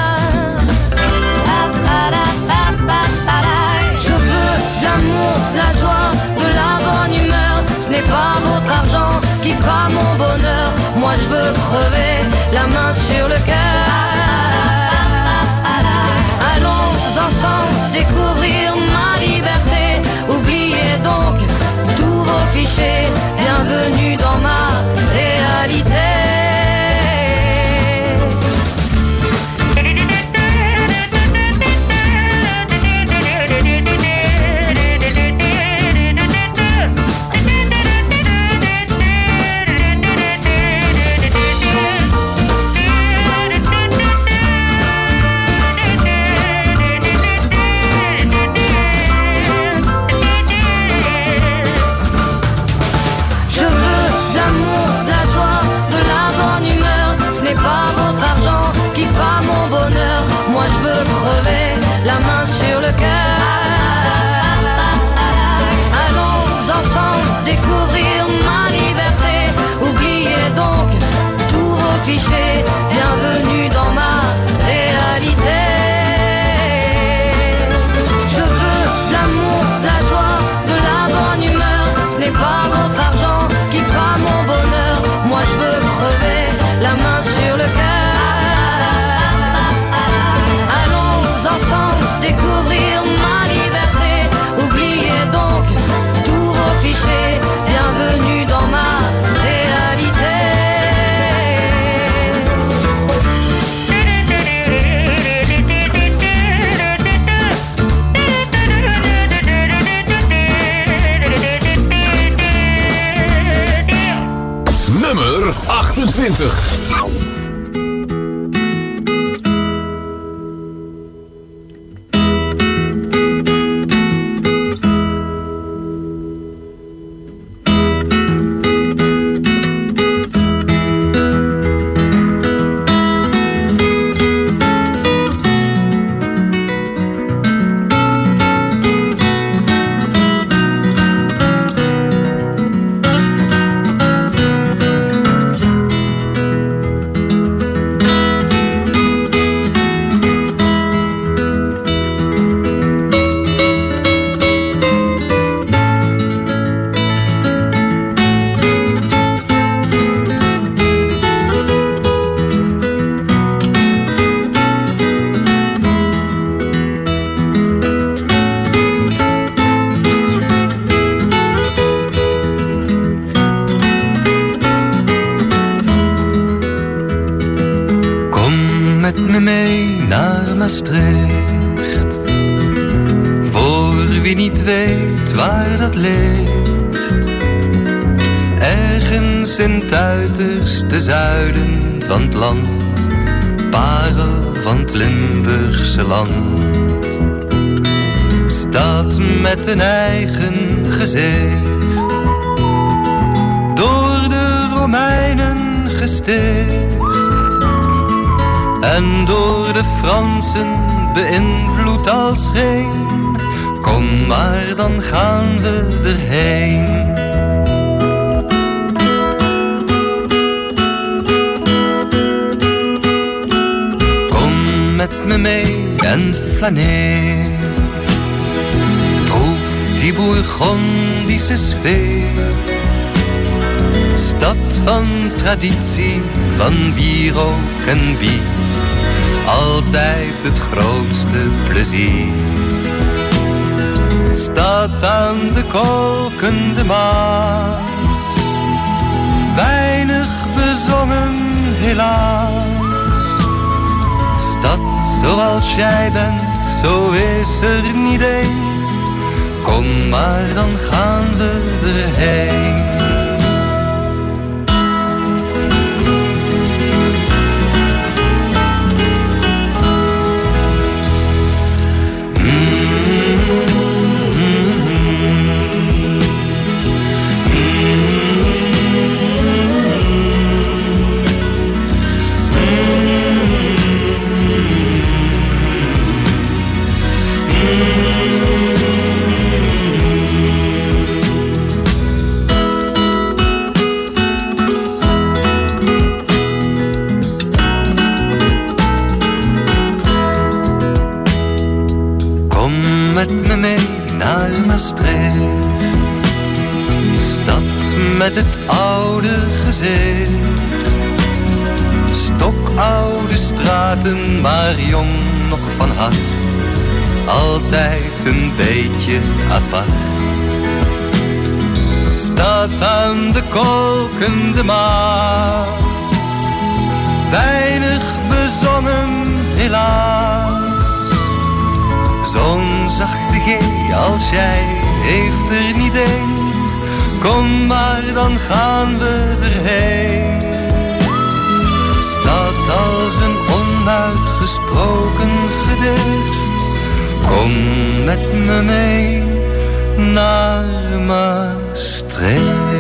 Je veux de l'amour, de la joie, de la bonne humeur. Ce n'est pas votre argent qui fera mon bonheur. Moi je veux crever la main sur le cœur. Allons ensemble découvrir ma liberté. Oubliez donc tous vos clichés. Bienvenue dans ma réalité. Ce n'est pas votre argent qui fera mon bonheur. Moi je veux crever la main sur le cœur. Allons ensemble découvrir ma liberté. Oubliez donc tous vos clichés. Bienvenue dans ma réalité. Je veux de l'amour, de la joie, de la bonne humeur. Ce n'est pas votre argent qui fera mon 24. Maastricht. Voor wie niet weet waar dat ligt, ergens in het uiterste zuiden van het land, parel van het Limburgse land. Stad met een eigen gezicht, door de Romeinen gesticht en door de Fransen beïnvloed als geen. Kom maar, dan gaan we erheen. Kom met me mee en flaneer, proef die Bourgondische sfeer. Stad van traditie, van wierook en bier, altijd het grootste plezier. Stad aan de kolkende Maas, weinig bezongen helaas. Stad zoals jij bent, zo is er niet één. Kom maar, dan gaan we erheen. Stad met het oude gezicht, stokoude straten, maar jong nog van hart, altijd een beetje apart. Stad aan de kolkende Maas, weinig bezongen helaas. Zo'n zachte G als jij heeft er niet één. Kom maar, dan gaan we erheen. Stad als een onuitgesproken gedicht. Kom met me mee naar Maastricht.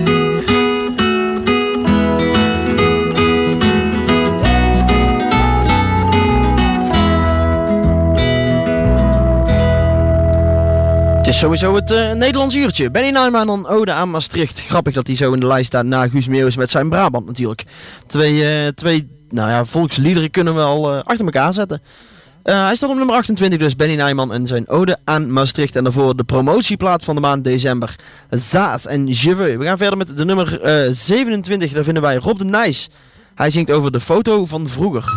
Het is sowieso het Nederlands uurtje. Benny Nijman dan Ode aan Maastricht. Grappig dat hij zo in de lijst staat na Guus Meeuwis met zijn Brabant natuurlijk. Twee volksliederen kunnen we al achter elkaar zetten. Hij staat op nummer 28 dus, Benny Nijman en zijn Ode aan Maastricht. En daarvoor de promotieplaat van de maand december, Zaas en Je veux. We gaan verder met de nummer 27, daar vinden wij Rob de Nijs. Hij zingt over de foto van vroeger.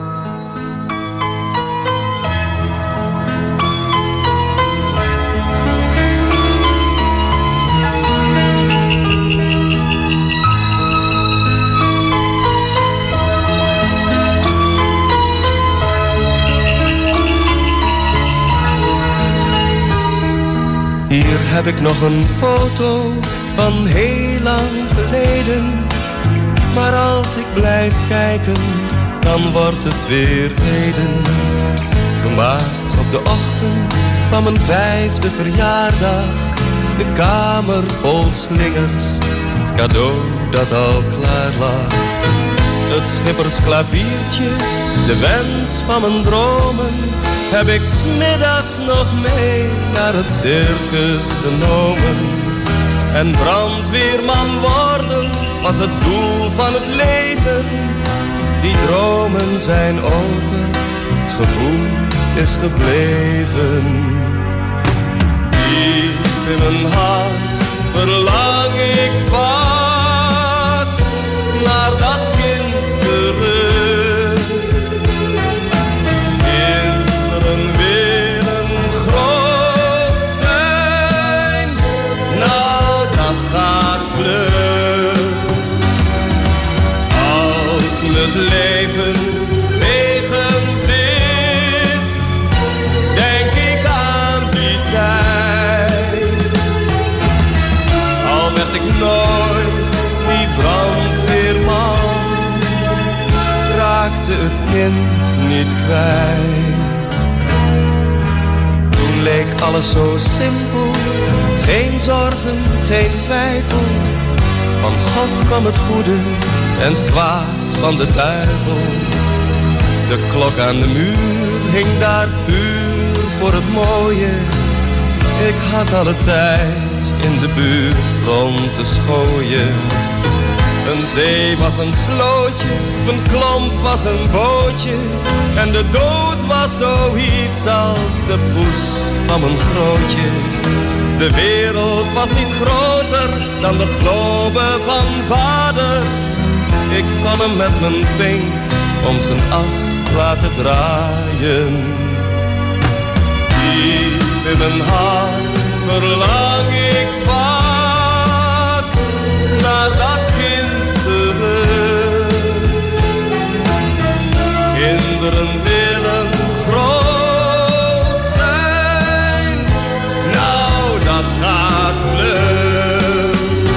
Hier heb ik nog een foto van heel lang geleden. Maar als ik blijf kijken, dan wordt het weer heden. Gemaakt op de ochtend van mijn 5e verjaardag. De kamer vol slingers, het cadeau dat al klaar lag. Het schippersklaviertje, de wens van mijn dromen, heb ik 's middags nog mee naar het circus genomen. En brandweerman worden was het doel van het leven. Die dromen zijn over, het gevoel is gebleven. Diep in mijn hart verlang ik vaak naar dat kind terug. Kinderen willen groot zijn, nou dat gaat vlug. Als het leven tegenzit, denk ik aan die tijd. Al werd ik nooit die brandweerman, raakte het kind niet kwijt. Toen leek alles zo simpel, geen zorgen, geen twijfel. Van God kwam het goede en het kwaad van de duivel. De klok aan de muur hing daar puur voor het mooie. Ik had alle tijd in de buurt rond te schooien. Een zee was een slootje, een klomp was een bootje. En de dood was zoiets als de poes van mijn grootje. De wereld was niet groter dan de globe van vader. Ik kon hem met mijn pink om zijn as laten draaien. Diep in mijn hart verlang ik vaak naar dat kind terug. Kinderen willen groot zijn, nou dat gaat vlug.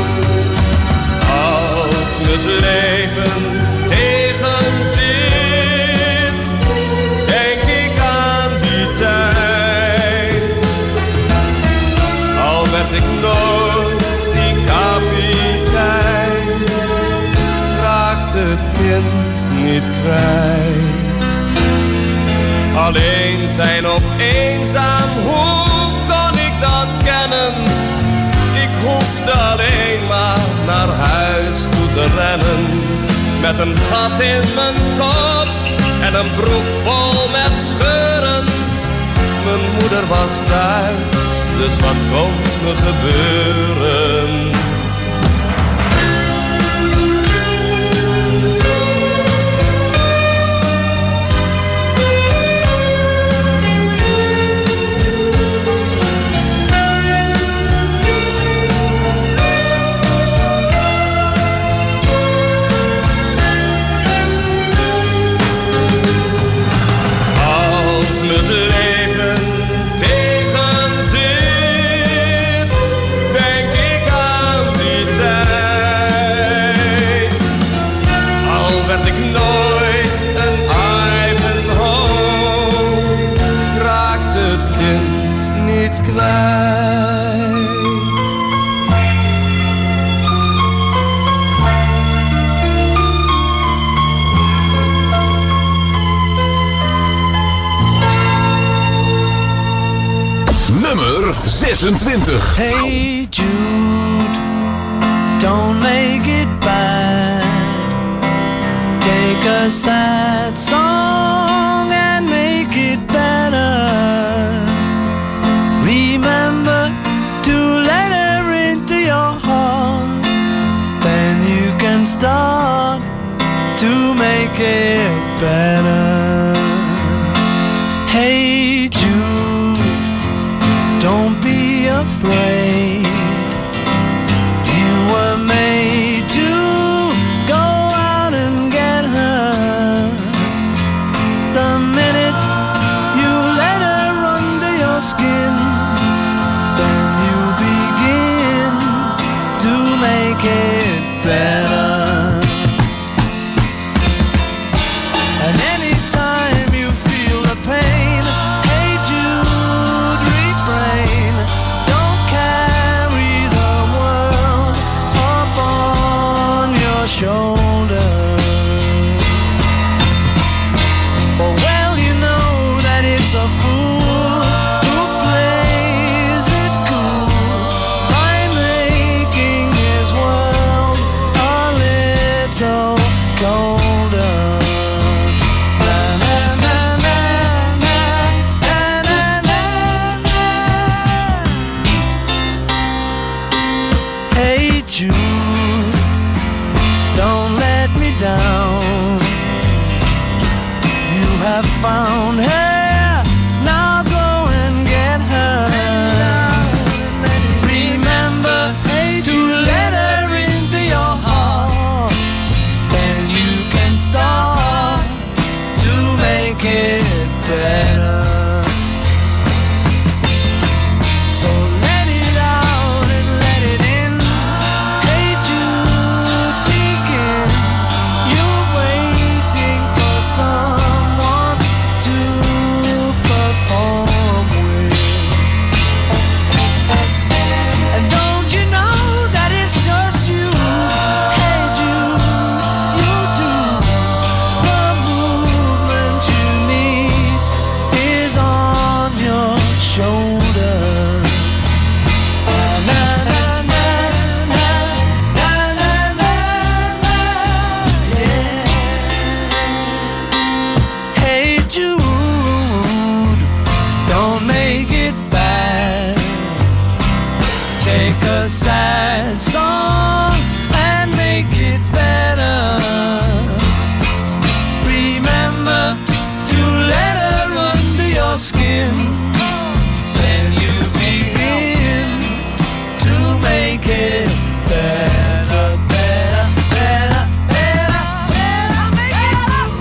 Als het leven tegenzit, denk ik aan die tijd. Al werd ik nooit die kapitein, raakte het kind niet kwijt. Alleen zijn of eenzaam, hoe kon ik dat kennen? Ik hoefde alleen maar naar huis toe te rennen. Met een gat in mijn kop en een broek vol met scheuren. Mijn moeder was thuis, dus wat kon me gebeuren? Nummer 26. Hey Jude, don't make it bad. Take a sad song and make it better. Remember to let her into your heart. Then you can start to make it better. Hey Jude, don't be afraid. You were made to go out and get her. The minute you let her under your skin, then you begin to make it better. take a sad song and make it better. Remember to let her under your skin. Then you begin to make it better, better, better, better, better, make it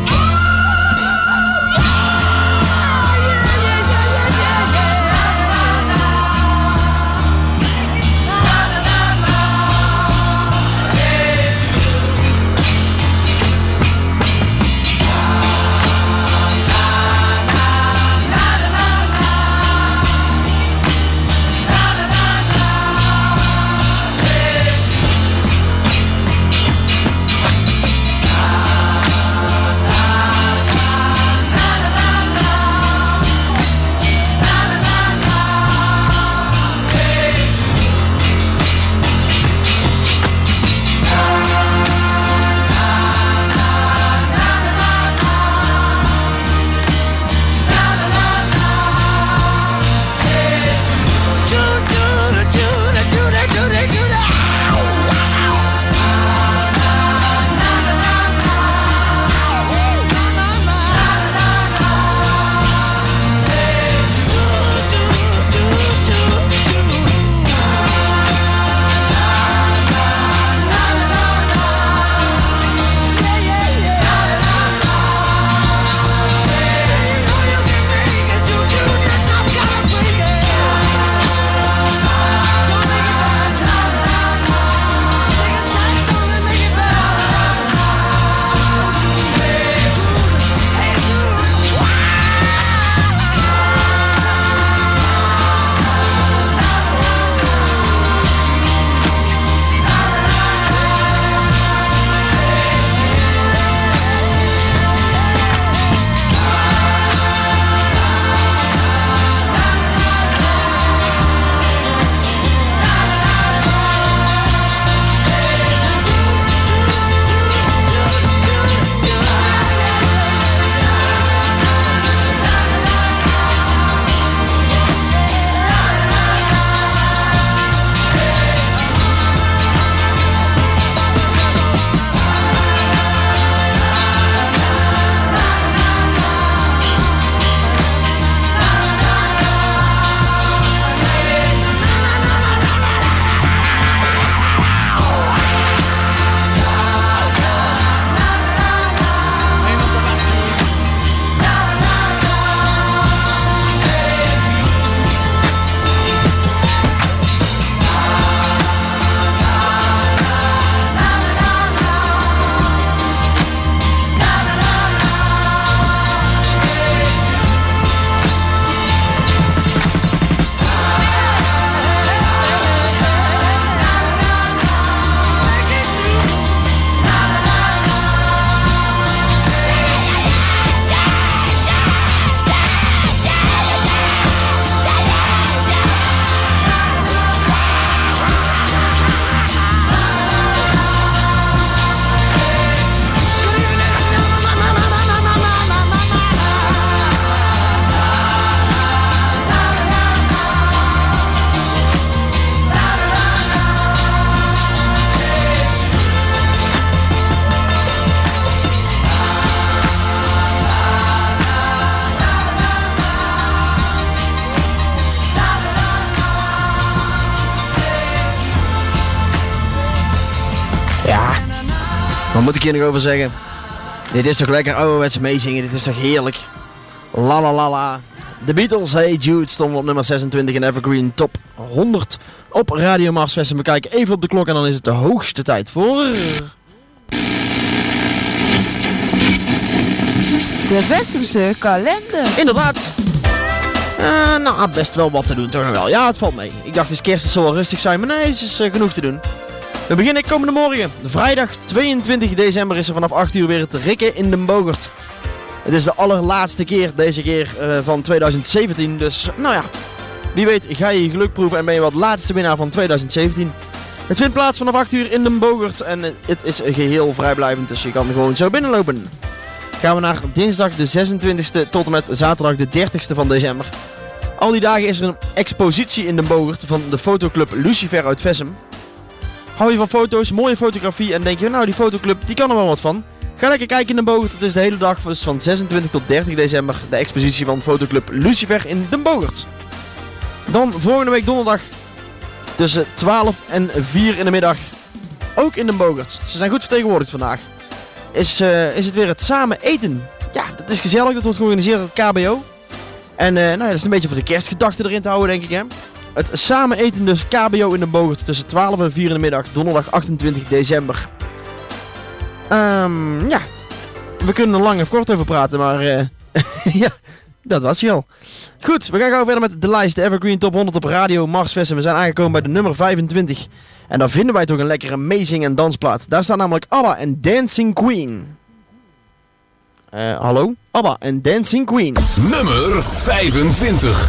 Wat moet ik hier nog over zeggen? Dit is toch lekker ouderwets meezingen, dit is toch heerlijk. La la la la. De Beatles, Hey Jude, stonden op nummer 26 in Evergreen Top 100 op Radio Mars Fest. We kijken even op de klok en dan is het de hoogste tijd voor... De Westemse kalender. Inderdaad. Nou, best wel wat te doen, toch nog wel. Ja, het valt mee. Ik dacht, het is kerst, het zal wel rustig zijn, maar nee, het is genoeg te doen. We beginnen komende morgen. Vrijdag 22 december is er vanaf 8 uur weer het Rikken in den Bogert. Het is de allerlaatste keer, deze keer van 2017. Dus, nou ja, wie weet ga je je geluk proeven en ben je wat laatste winnaar van 2017. Het vindt plaats vanaf 8 uur in den Bogert en het is geheel vrijblijvend, dus je kan gewoon zo binnenlopen. Gaan we naar dinsdag de 26e tot en met zaterdag de 30e van december. Al die dagen is er een expositie in Den Bogert van de fotoclub Lucifer uit Vessem. Hou je van foto's, mooie fotografie en denk je, nou die fotoclub die kan er wel wat van. Ga lekker kijken in Den Bogert. Het is de hele dag, dus van 26 tot 30 december, de expositie van fotoclub Lucifer in Den Bogert. Dan volgende week donderdag tussen 12 en 4 in de middag, ook in Den Bogert. Ze zijn goed vertegenwoordigd vandaag. Is het weer het samen eten. Ja, dat is gezellig. Dat wordt georganiseerd door het KBO. En nou ja, dat is een beetje voor de kerstgedachte erin te houden, denk ik, hè. Het samen eten dus KBO in Den Bogert tussen 12 en 4 in de middag, donderdag 28 december. Ja, we kunnen er lang of kort over praten, maar ja, dat was hij al. Goed, we gaan gauw verder met de lijst, de Evergreen Top 100 op Radio Mars Vessem. We zijn aangekomen bij de nummer 25. En daar vinden wij toch een lekkere amazing en dansplaat. Daar staat namelijk ABBA en Dancing Queen. Hallo? ABBA en Dancing Queen. Nummer 25.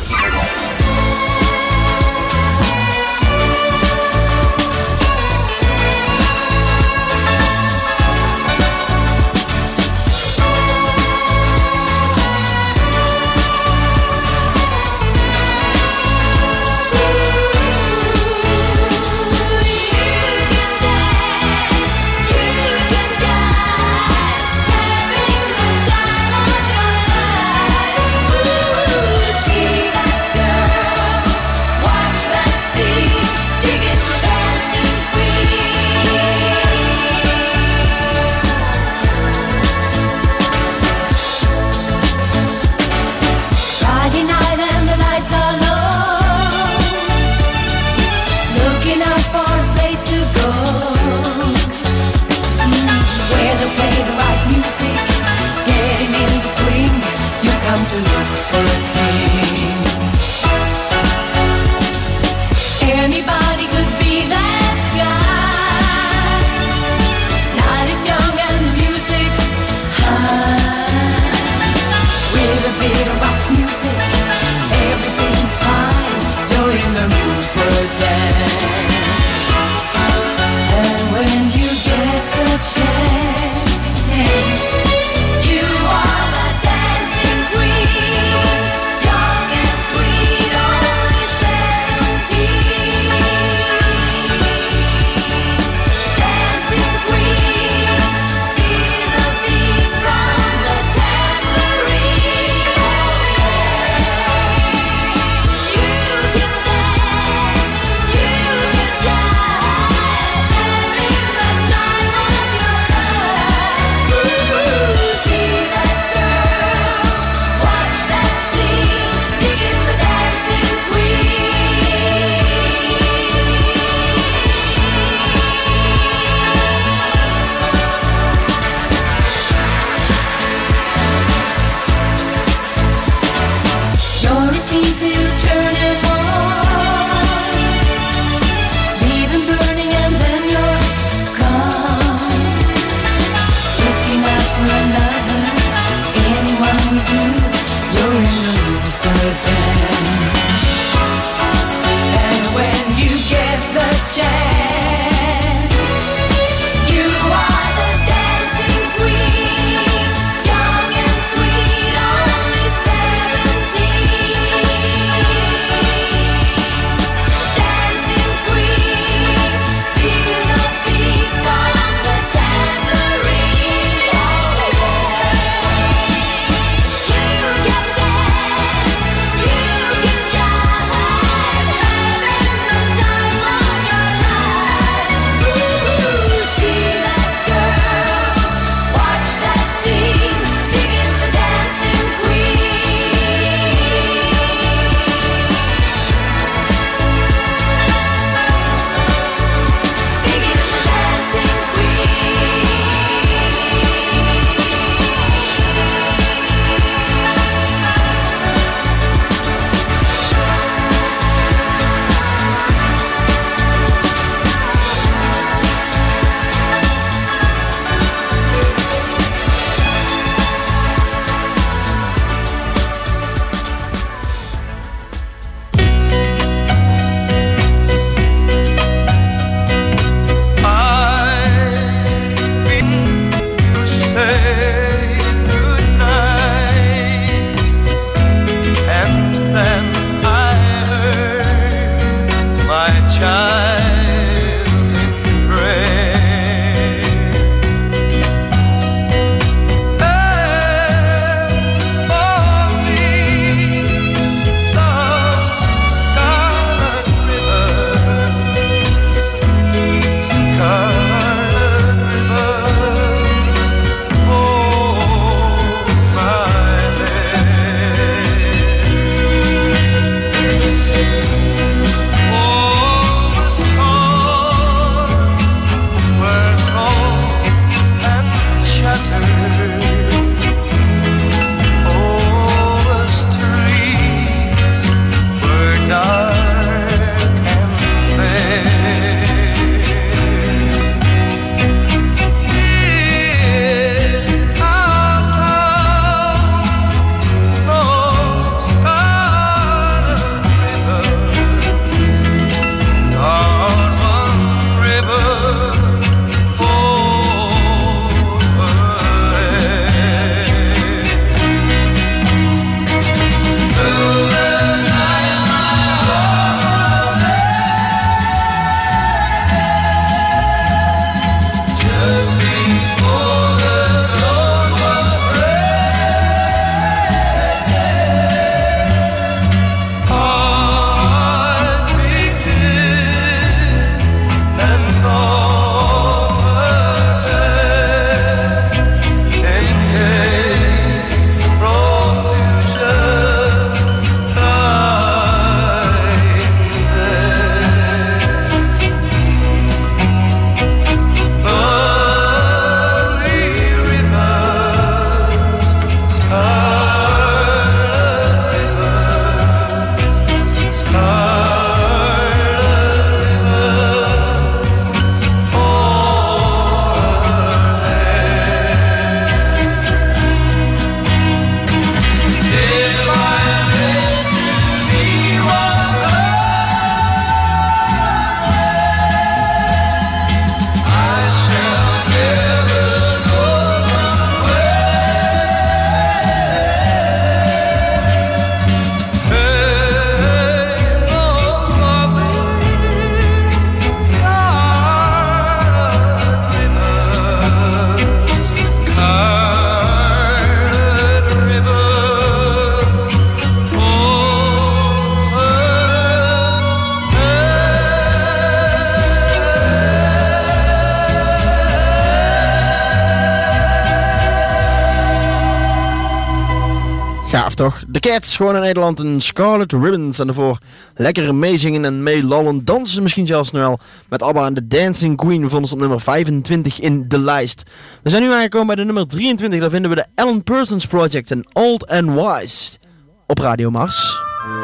Gaaf toch? The Cats, gewoon in Nederland, een Scarlet Ribbons. En daarvoor lekker meezingen en meelallen, dansen misschien zelfs nu wel. Met ABBA en The Dancing Queen. We vonden ze op nummer 25 in de lijst. We zijn nu aangekomen bij de nummer 23. Daar vinden we de Alan Parsons Project en Old and Wise op Radio Mars.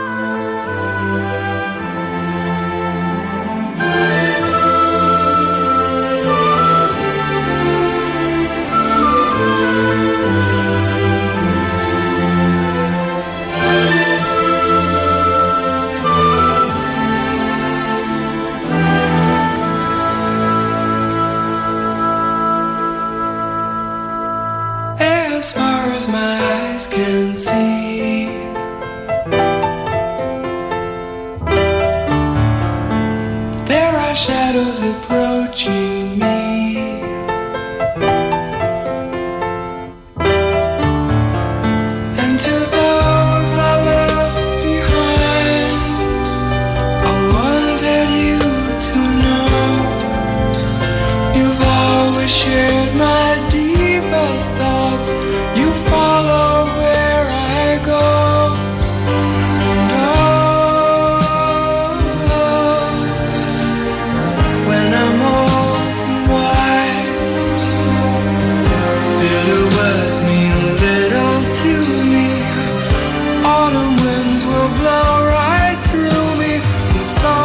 As far as my eyes can see, there are shadows approaching me. And to those I left behind, I wanted you to know you've always shared my deepest thoughts. You follow where I go. And oh, when I'm old and wise, bitter words mean little to me. Autumn winds will blow right through me. And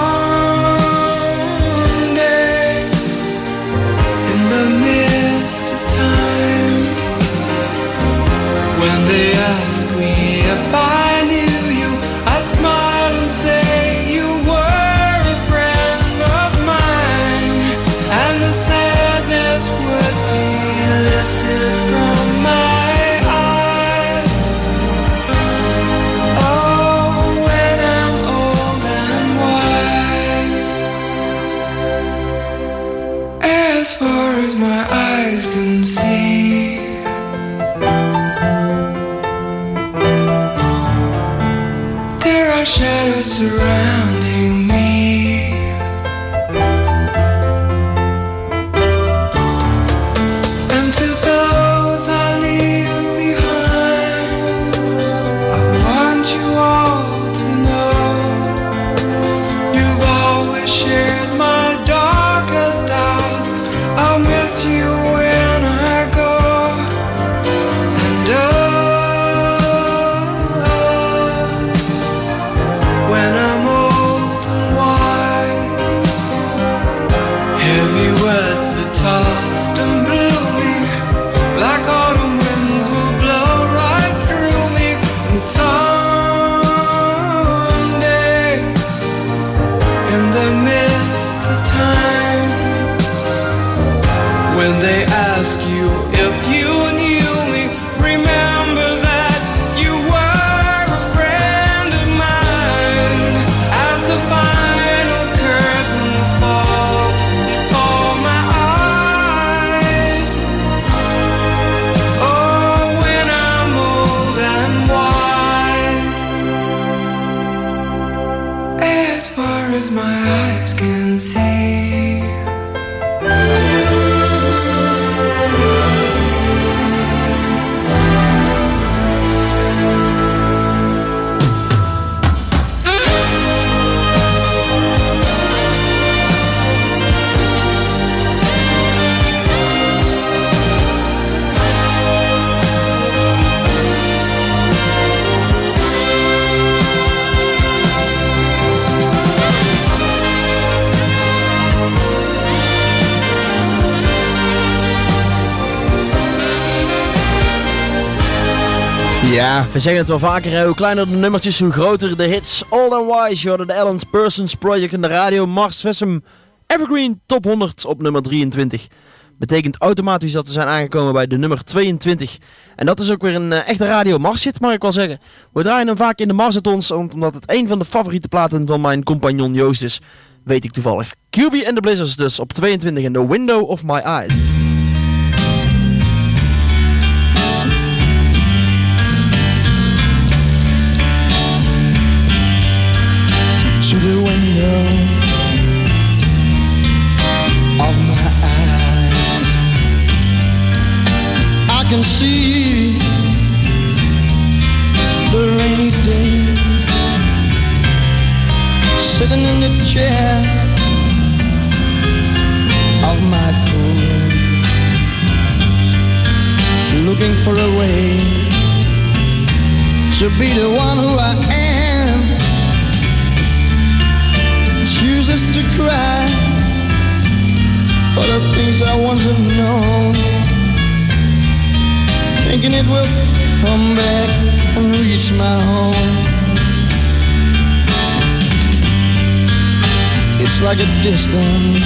someday, in the midst of time, when they ask me if I knew you, I'd smile and say you were a friend of mine, and the sadness would be lifted from my eyes. Oh, when I'm old and wise, as far as my eyes can see, there are shadows surrounding me. And to those I leave behind, I want you all to know you've always shared my darkest hours. I'll miss you when I go. And when I'm old and wise, heavy words that tossed and blew me, like autumn winds will blow right through me. And someday, in the midst of time, when they ask you if you knew me, remember that you were a friend of mine. As the final curtain falls before my eyes, oh, when I'm old and wise, as far as my eyes can see. Ja, we zeggen het wel vaker, hè? Hoe kleiner de nummertjes, hoe groter de hits. Old and Wise, je hoorde de Alan Parsons Project in de Radio Mars Vessem Evergreen Top 100 op nummer 23. Betekent automatisch dat we zijn aangekomen bij de nummer 22. En dat is ook weer een echte Radio Mars hit, mag ik wel zeggen. We draaien hem vaak in de Marathons, omdat het een van de favoriete platen van mijn compagnon Joost is. Weet ik toevallig. QB and the Blizzards dus op 22 in The Window of My Eyes. To the window of my eyes, I can see sitting in the chair of my cool room, looking for a way to be the one who I am. It's useless to cry for the things I once have known, thinking it will come back and reach my home. It's like a distant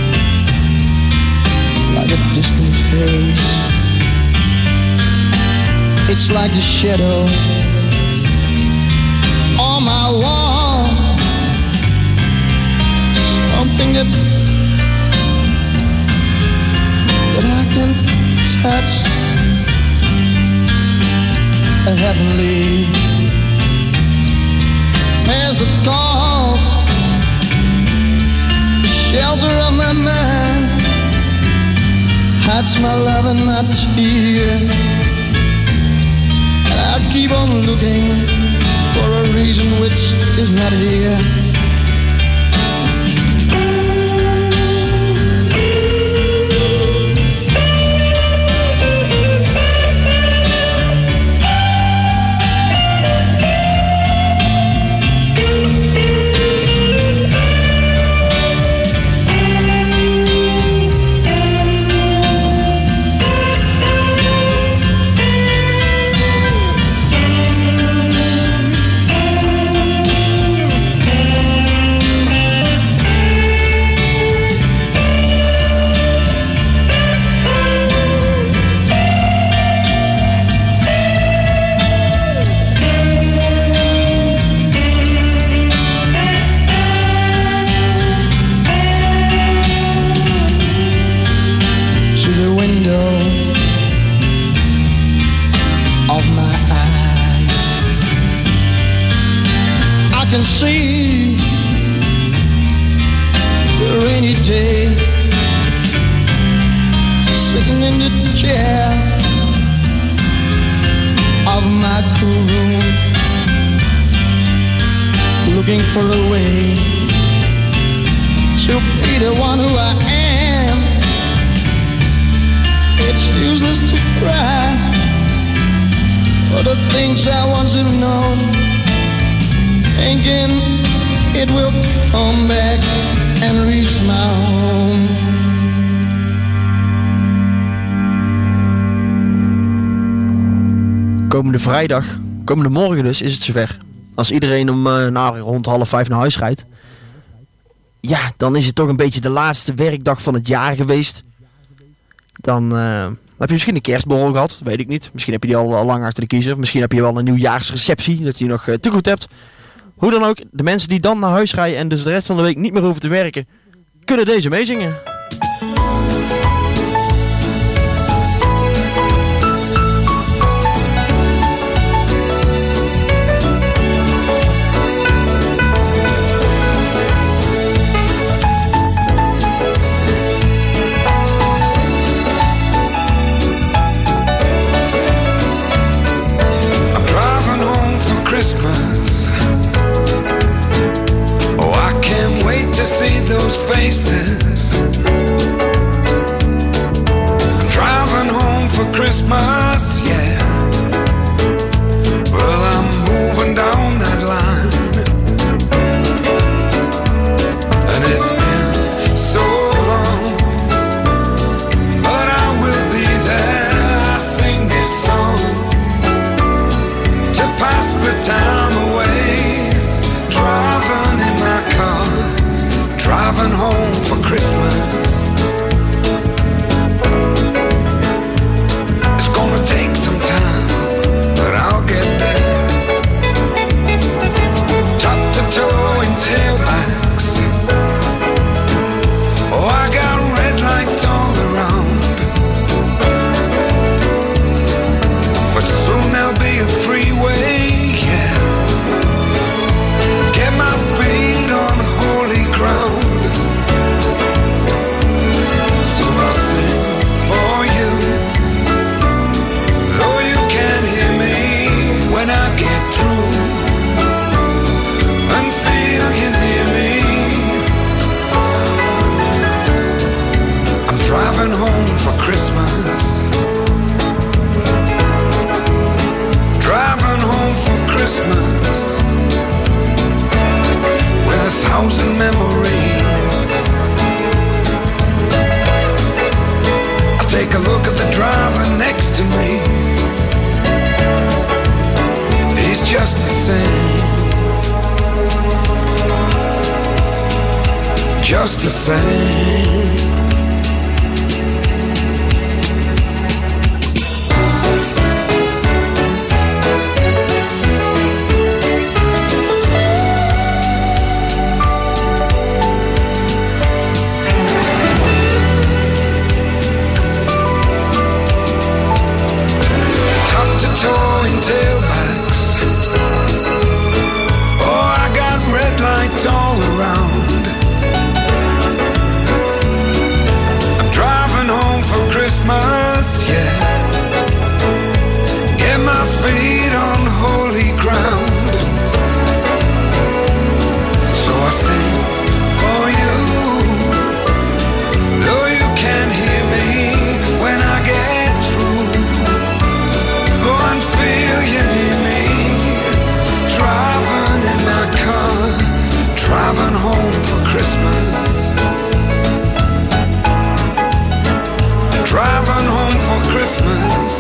face. It's like a shadow on my wall, something that I can touch, a heavenly as it calls, the shelter of my mind, hides my love and my tear. I keep on looking for a reason which is not here. See the rainy day, sitting in the chair of my cool room, looking for a way to be the one who I am. It's useless to cry for the things I once have known, thinking it will come back and reach my home. Komende vrijdag, komende morgen dus, is het zover. Als iedereen om rond 4:30 naar huis rijdt. Ja, dan is het toch een beetje de laatste werkdag van het jaar geweest. Dan heb je misschien een kerstborrel gehad, weet ik niet. Misschien heb je die al lang achter de kiezer. Misschien heb je wel een nieuwjaarsreceptie, dat je nog te goed hebt. Hoe dan ook, de mensen die dan naar huis rijden en dus de rest van de week niet meer hoeven te werken, kunnen deze meezingen. I'm driving home for Christmas. To see those faces. I'm driving home for Christmas, yeah. Well, I'm moving down that line, and it's been so long, but I will be there. I sing this song to pass the time away, driving in my car, driving home for Christmas. It's gonna Driving home for Christmas. Driving home for Christmas. With 1,000 memories. I take a look at the driver next to me. He's just the same. Just the same. Top to toe in tailbacks. Oh, I got red lights all around. Christmas, yeah. Get my feet on holy ground. So I sing for you, though you can't hear me when I get through. Go and feel you near me. Driving in my car, driving home for Christmas. Driving home for Christmas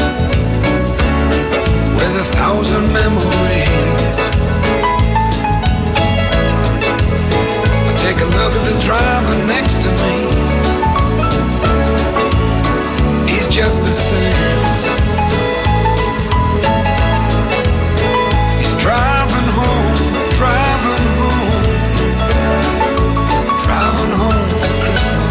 with 1,000 memories. I take a look at the driver next to me. He's just the same. He's driving home, driving home, driving home for Christmas.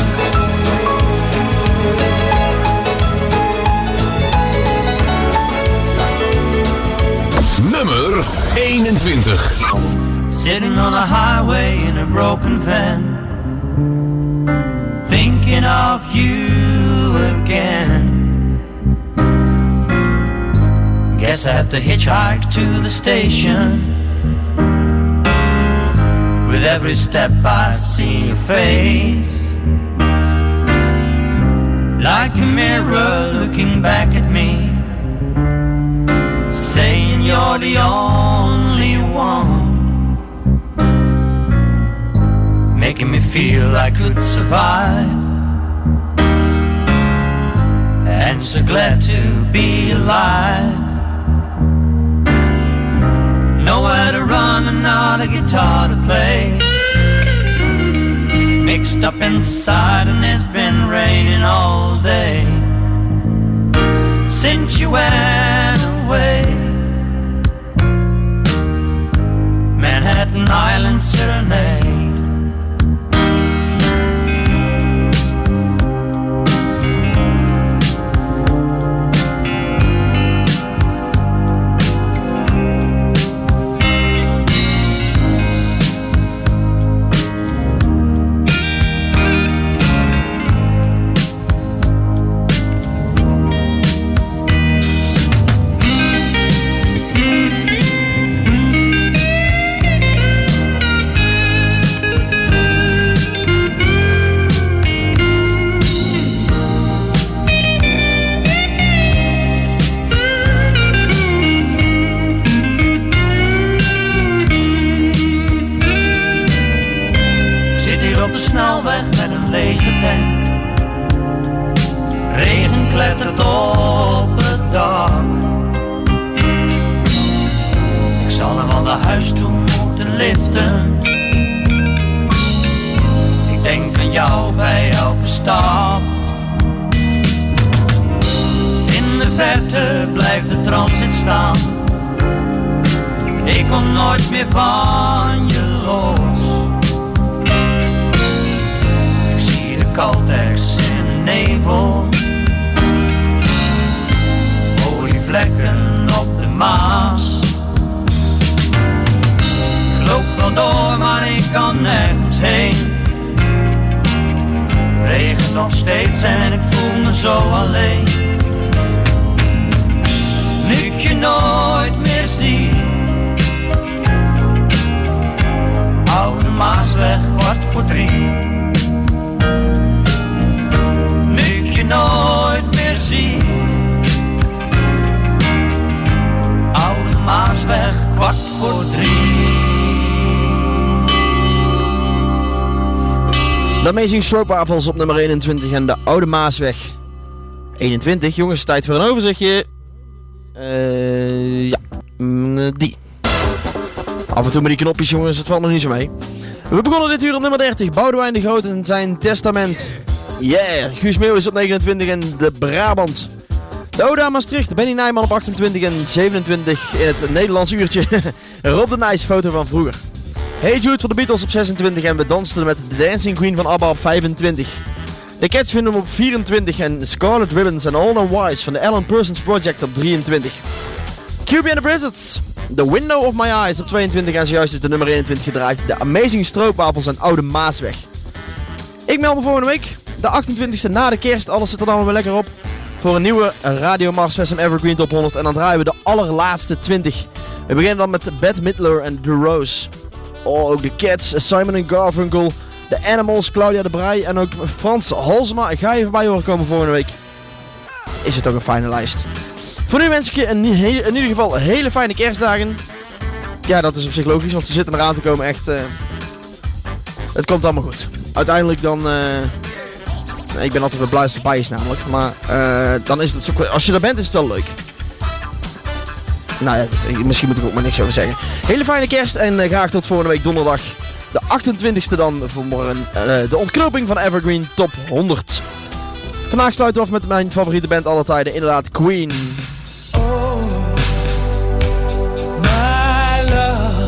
Nummer 21. Sitting on a highway in a broken van, thinking of you again. Guess I have to hitchhike to the station. With every step I see your face, like a mirror looking back at me, saying you're the only one, making me feel I could survive, and so glad to be alive. Nowhere to run and not a guitar to play, mixed up inside and it's been raining all day since you went away. Manhattan Island Serenade. De Amazing Stroopwafels op nummer 21 en de Oude Maasweg. 21, jongens, tijd voor een overzichtje. Die. Af en toe met die knopjes, jongens, het valt nog niet zo mee. We begonnen dit uur op nummer 30. Boudewijn de Groot en zijn testament. Yeah, Guus Meeuw is op 29 en de Brabant. De Ode aan Maastricht, Benny Nijman op 28 en 27 in het Nederlands uurtje. Rob de Nijs, foto van vroeger. Hey Jude van de Beatles op 26 en we dansten met de Dancing Queen van ABBA op 25. De Cats vinden hem op 24 en Scarlet Ribbons en All and Wise van de Alan Parsons Project op 23. QB and the Blizzards, The Window of My Eyes op 22 en zojuist is de nummer 21 gedraaid. De Amazing Stroopwafels en Oude Maasweg. Ik meld me volgende week, de 28e na de kerst, alles zit er dan weer lekker op. Voor een nieuwe Radio Mars Fest Evergreen Top 100 en dan draaien we de allerlaatste 20. We beginnen dan met Bette Midler en The Rose. Oh, ook de Cats, Simon & Garfunkel, de Animals, Claudia de Brij en ook Frans Halsema. Ik ga even bij je horen komen volgende week. Is het ook een fijne lijst. Voor nu wens ik je in ieder geval hele fijne kerstdagen. Ja, dat is op zich logisch, want ze zitten eraan te komen echt. Het komt allemaal goed. Uiteindelijk dan... ik ben altijd wel blij als het erbij is namelijk. Maar dan is het zo, als je er bent is het wel leuk. Nou ja, misschien moet ik ook maar niks over zeggen. Hele fijne kerst en graag tot volgende week donderdag. De 28e dan voor de ontknoping van Evergreen Top 100. Vandaag sluiten we af met mijn favoriete band aller tijden. Inderdaad, Queen. Oh, my love,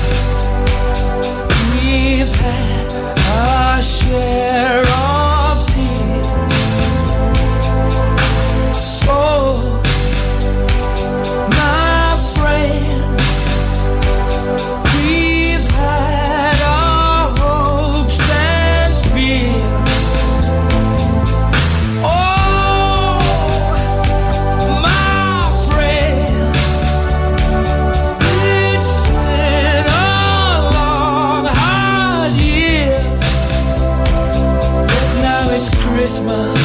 we've had our share of tears. Oh, my friend, we've had our hopes and fears. Oh, my friends, it's been a long, hard year, but now it's Christmas.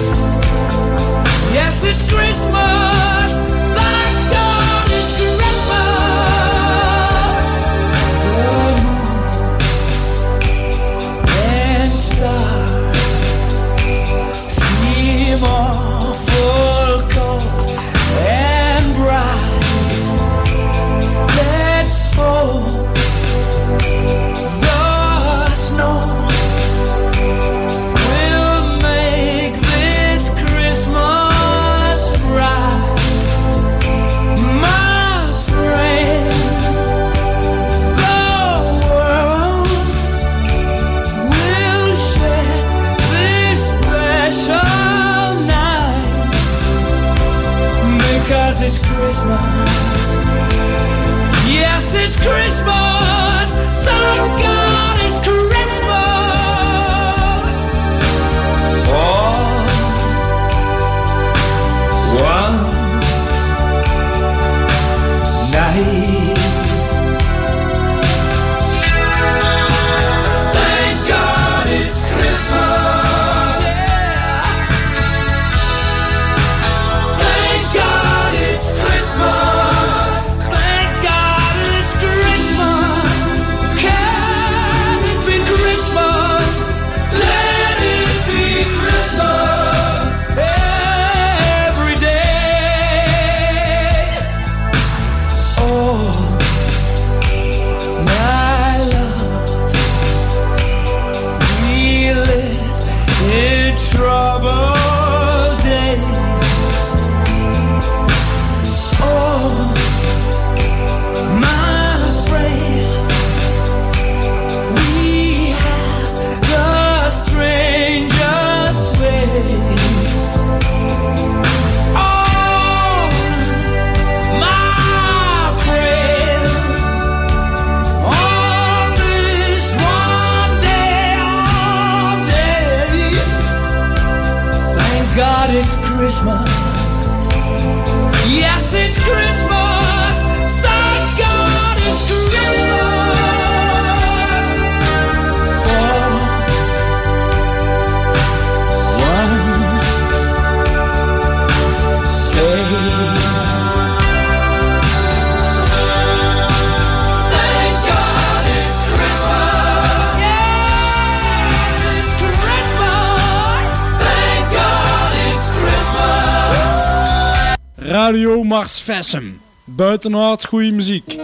Yes, it's Christmas. Thank God it's Christmas. The moon and stars seem awful cold and bright. Let's hope the snow will make this Christmas right. My friends, the world will share this special night because it's Christmas. Yes, it's Christmas. Thank God it's Christmas. Oh, one night. Thank God it's Christmas. Thank God it's Christmas. Thank God it's Christmas. Can it be Christmas? Let it be Christmas every day. Oh, my love, we live in troubled days. Oh, my friend, we have the strangest ways. Oh, my friends, on this one day of days, thank God it's Christmas. Yes, it's Christmas. Thank God it's Christmas. For one day. Thank God it's Christmas. Yes, it's Christmas. Radio Mars Vessem. Buitenaard goede muziek.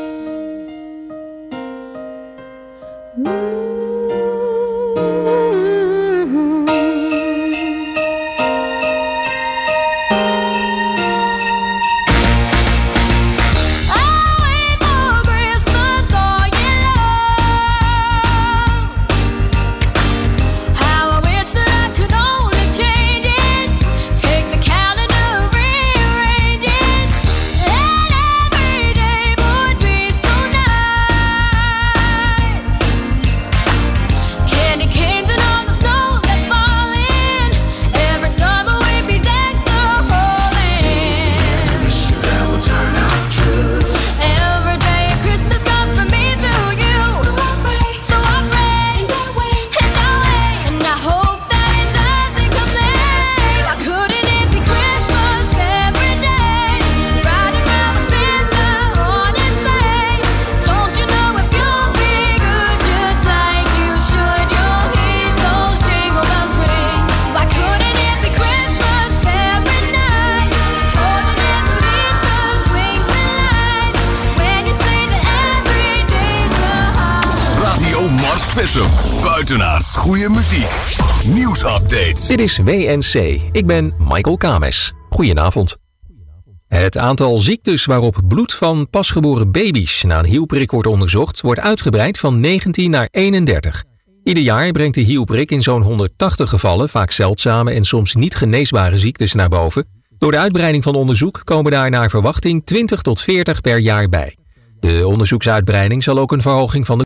Buitenaards goede muziek. Nieuwsupdates. Dit is WNC. Ik ben Michael Kames. Goedenavond. Het aantal ziektes waarop bloed van pasgeboren baby's na een hielprik wordt onderzocht, wordt uitgebreid van 19 naar 31. Ieder jaar brengt de hielprik in zo'n 180 gevallen, vaak zeldzame en soms niet geneesbare ziektes naar boven. Door de uitbreiding van onderzoek komen daar naar verwachting 20 tot 40 per jaar bij. De onderzoeksuitbreiding zal ook een verhoging van de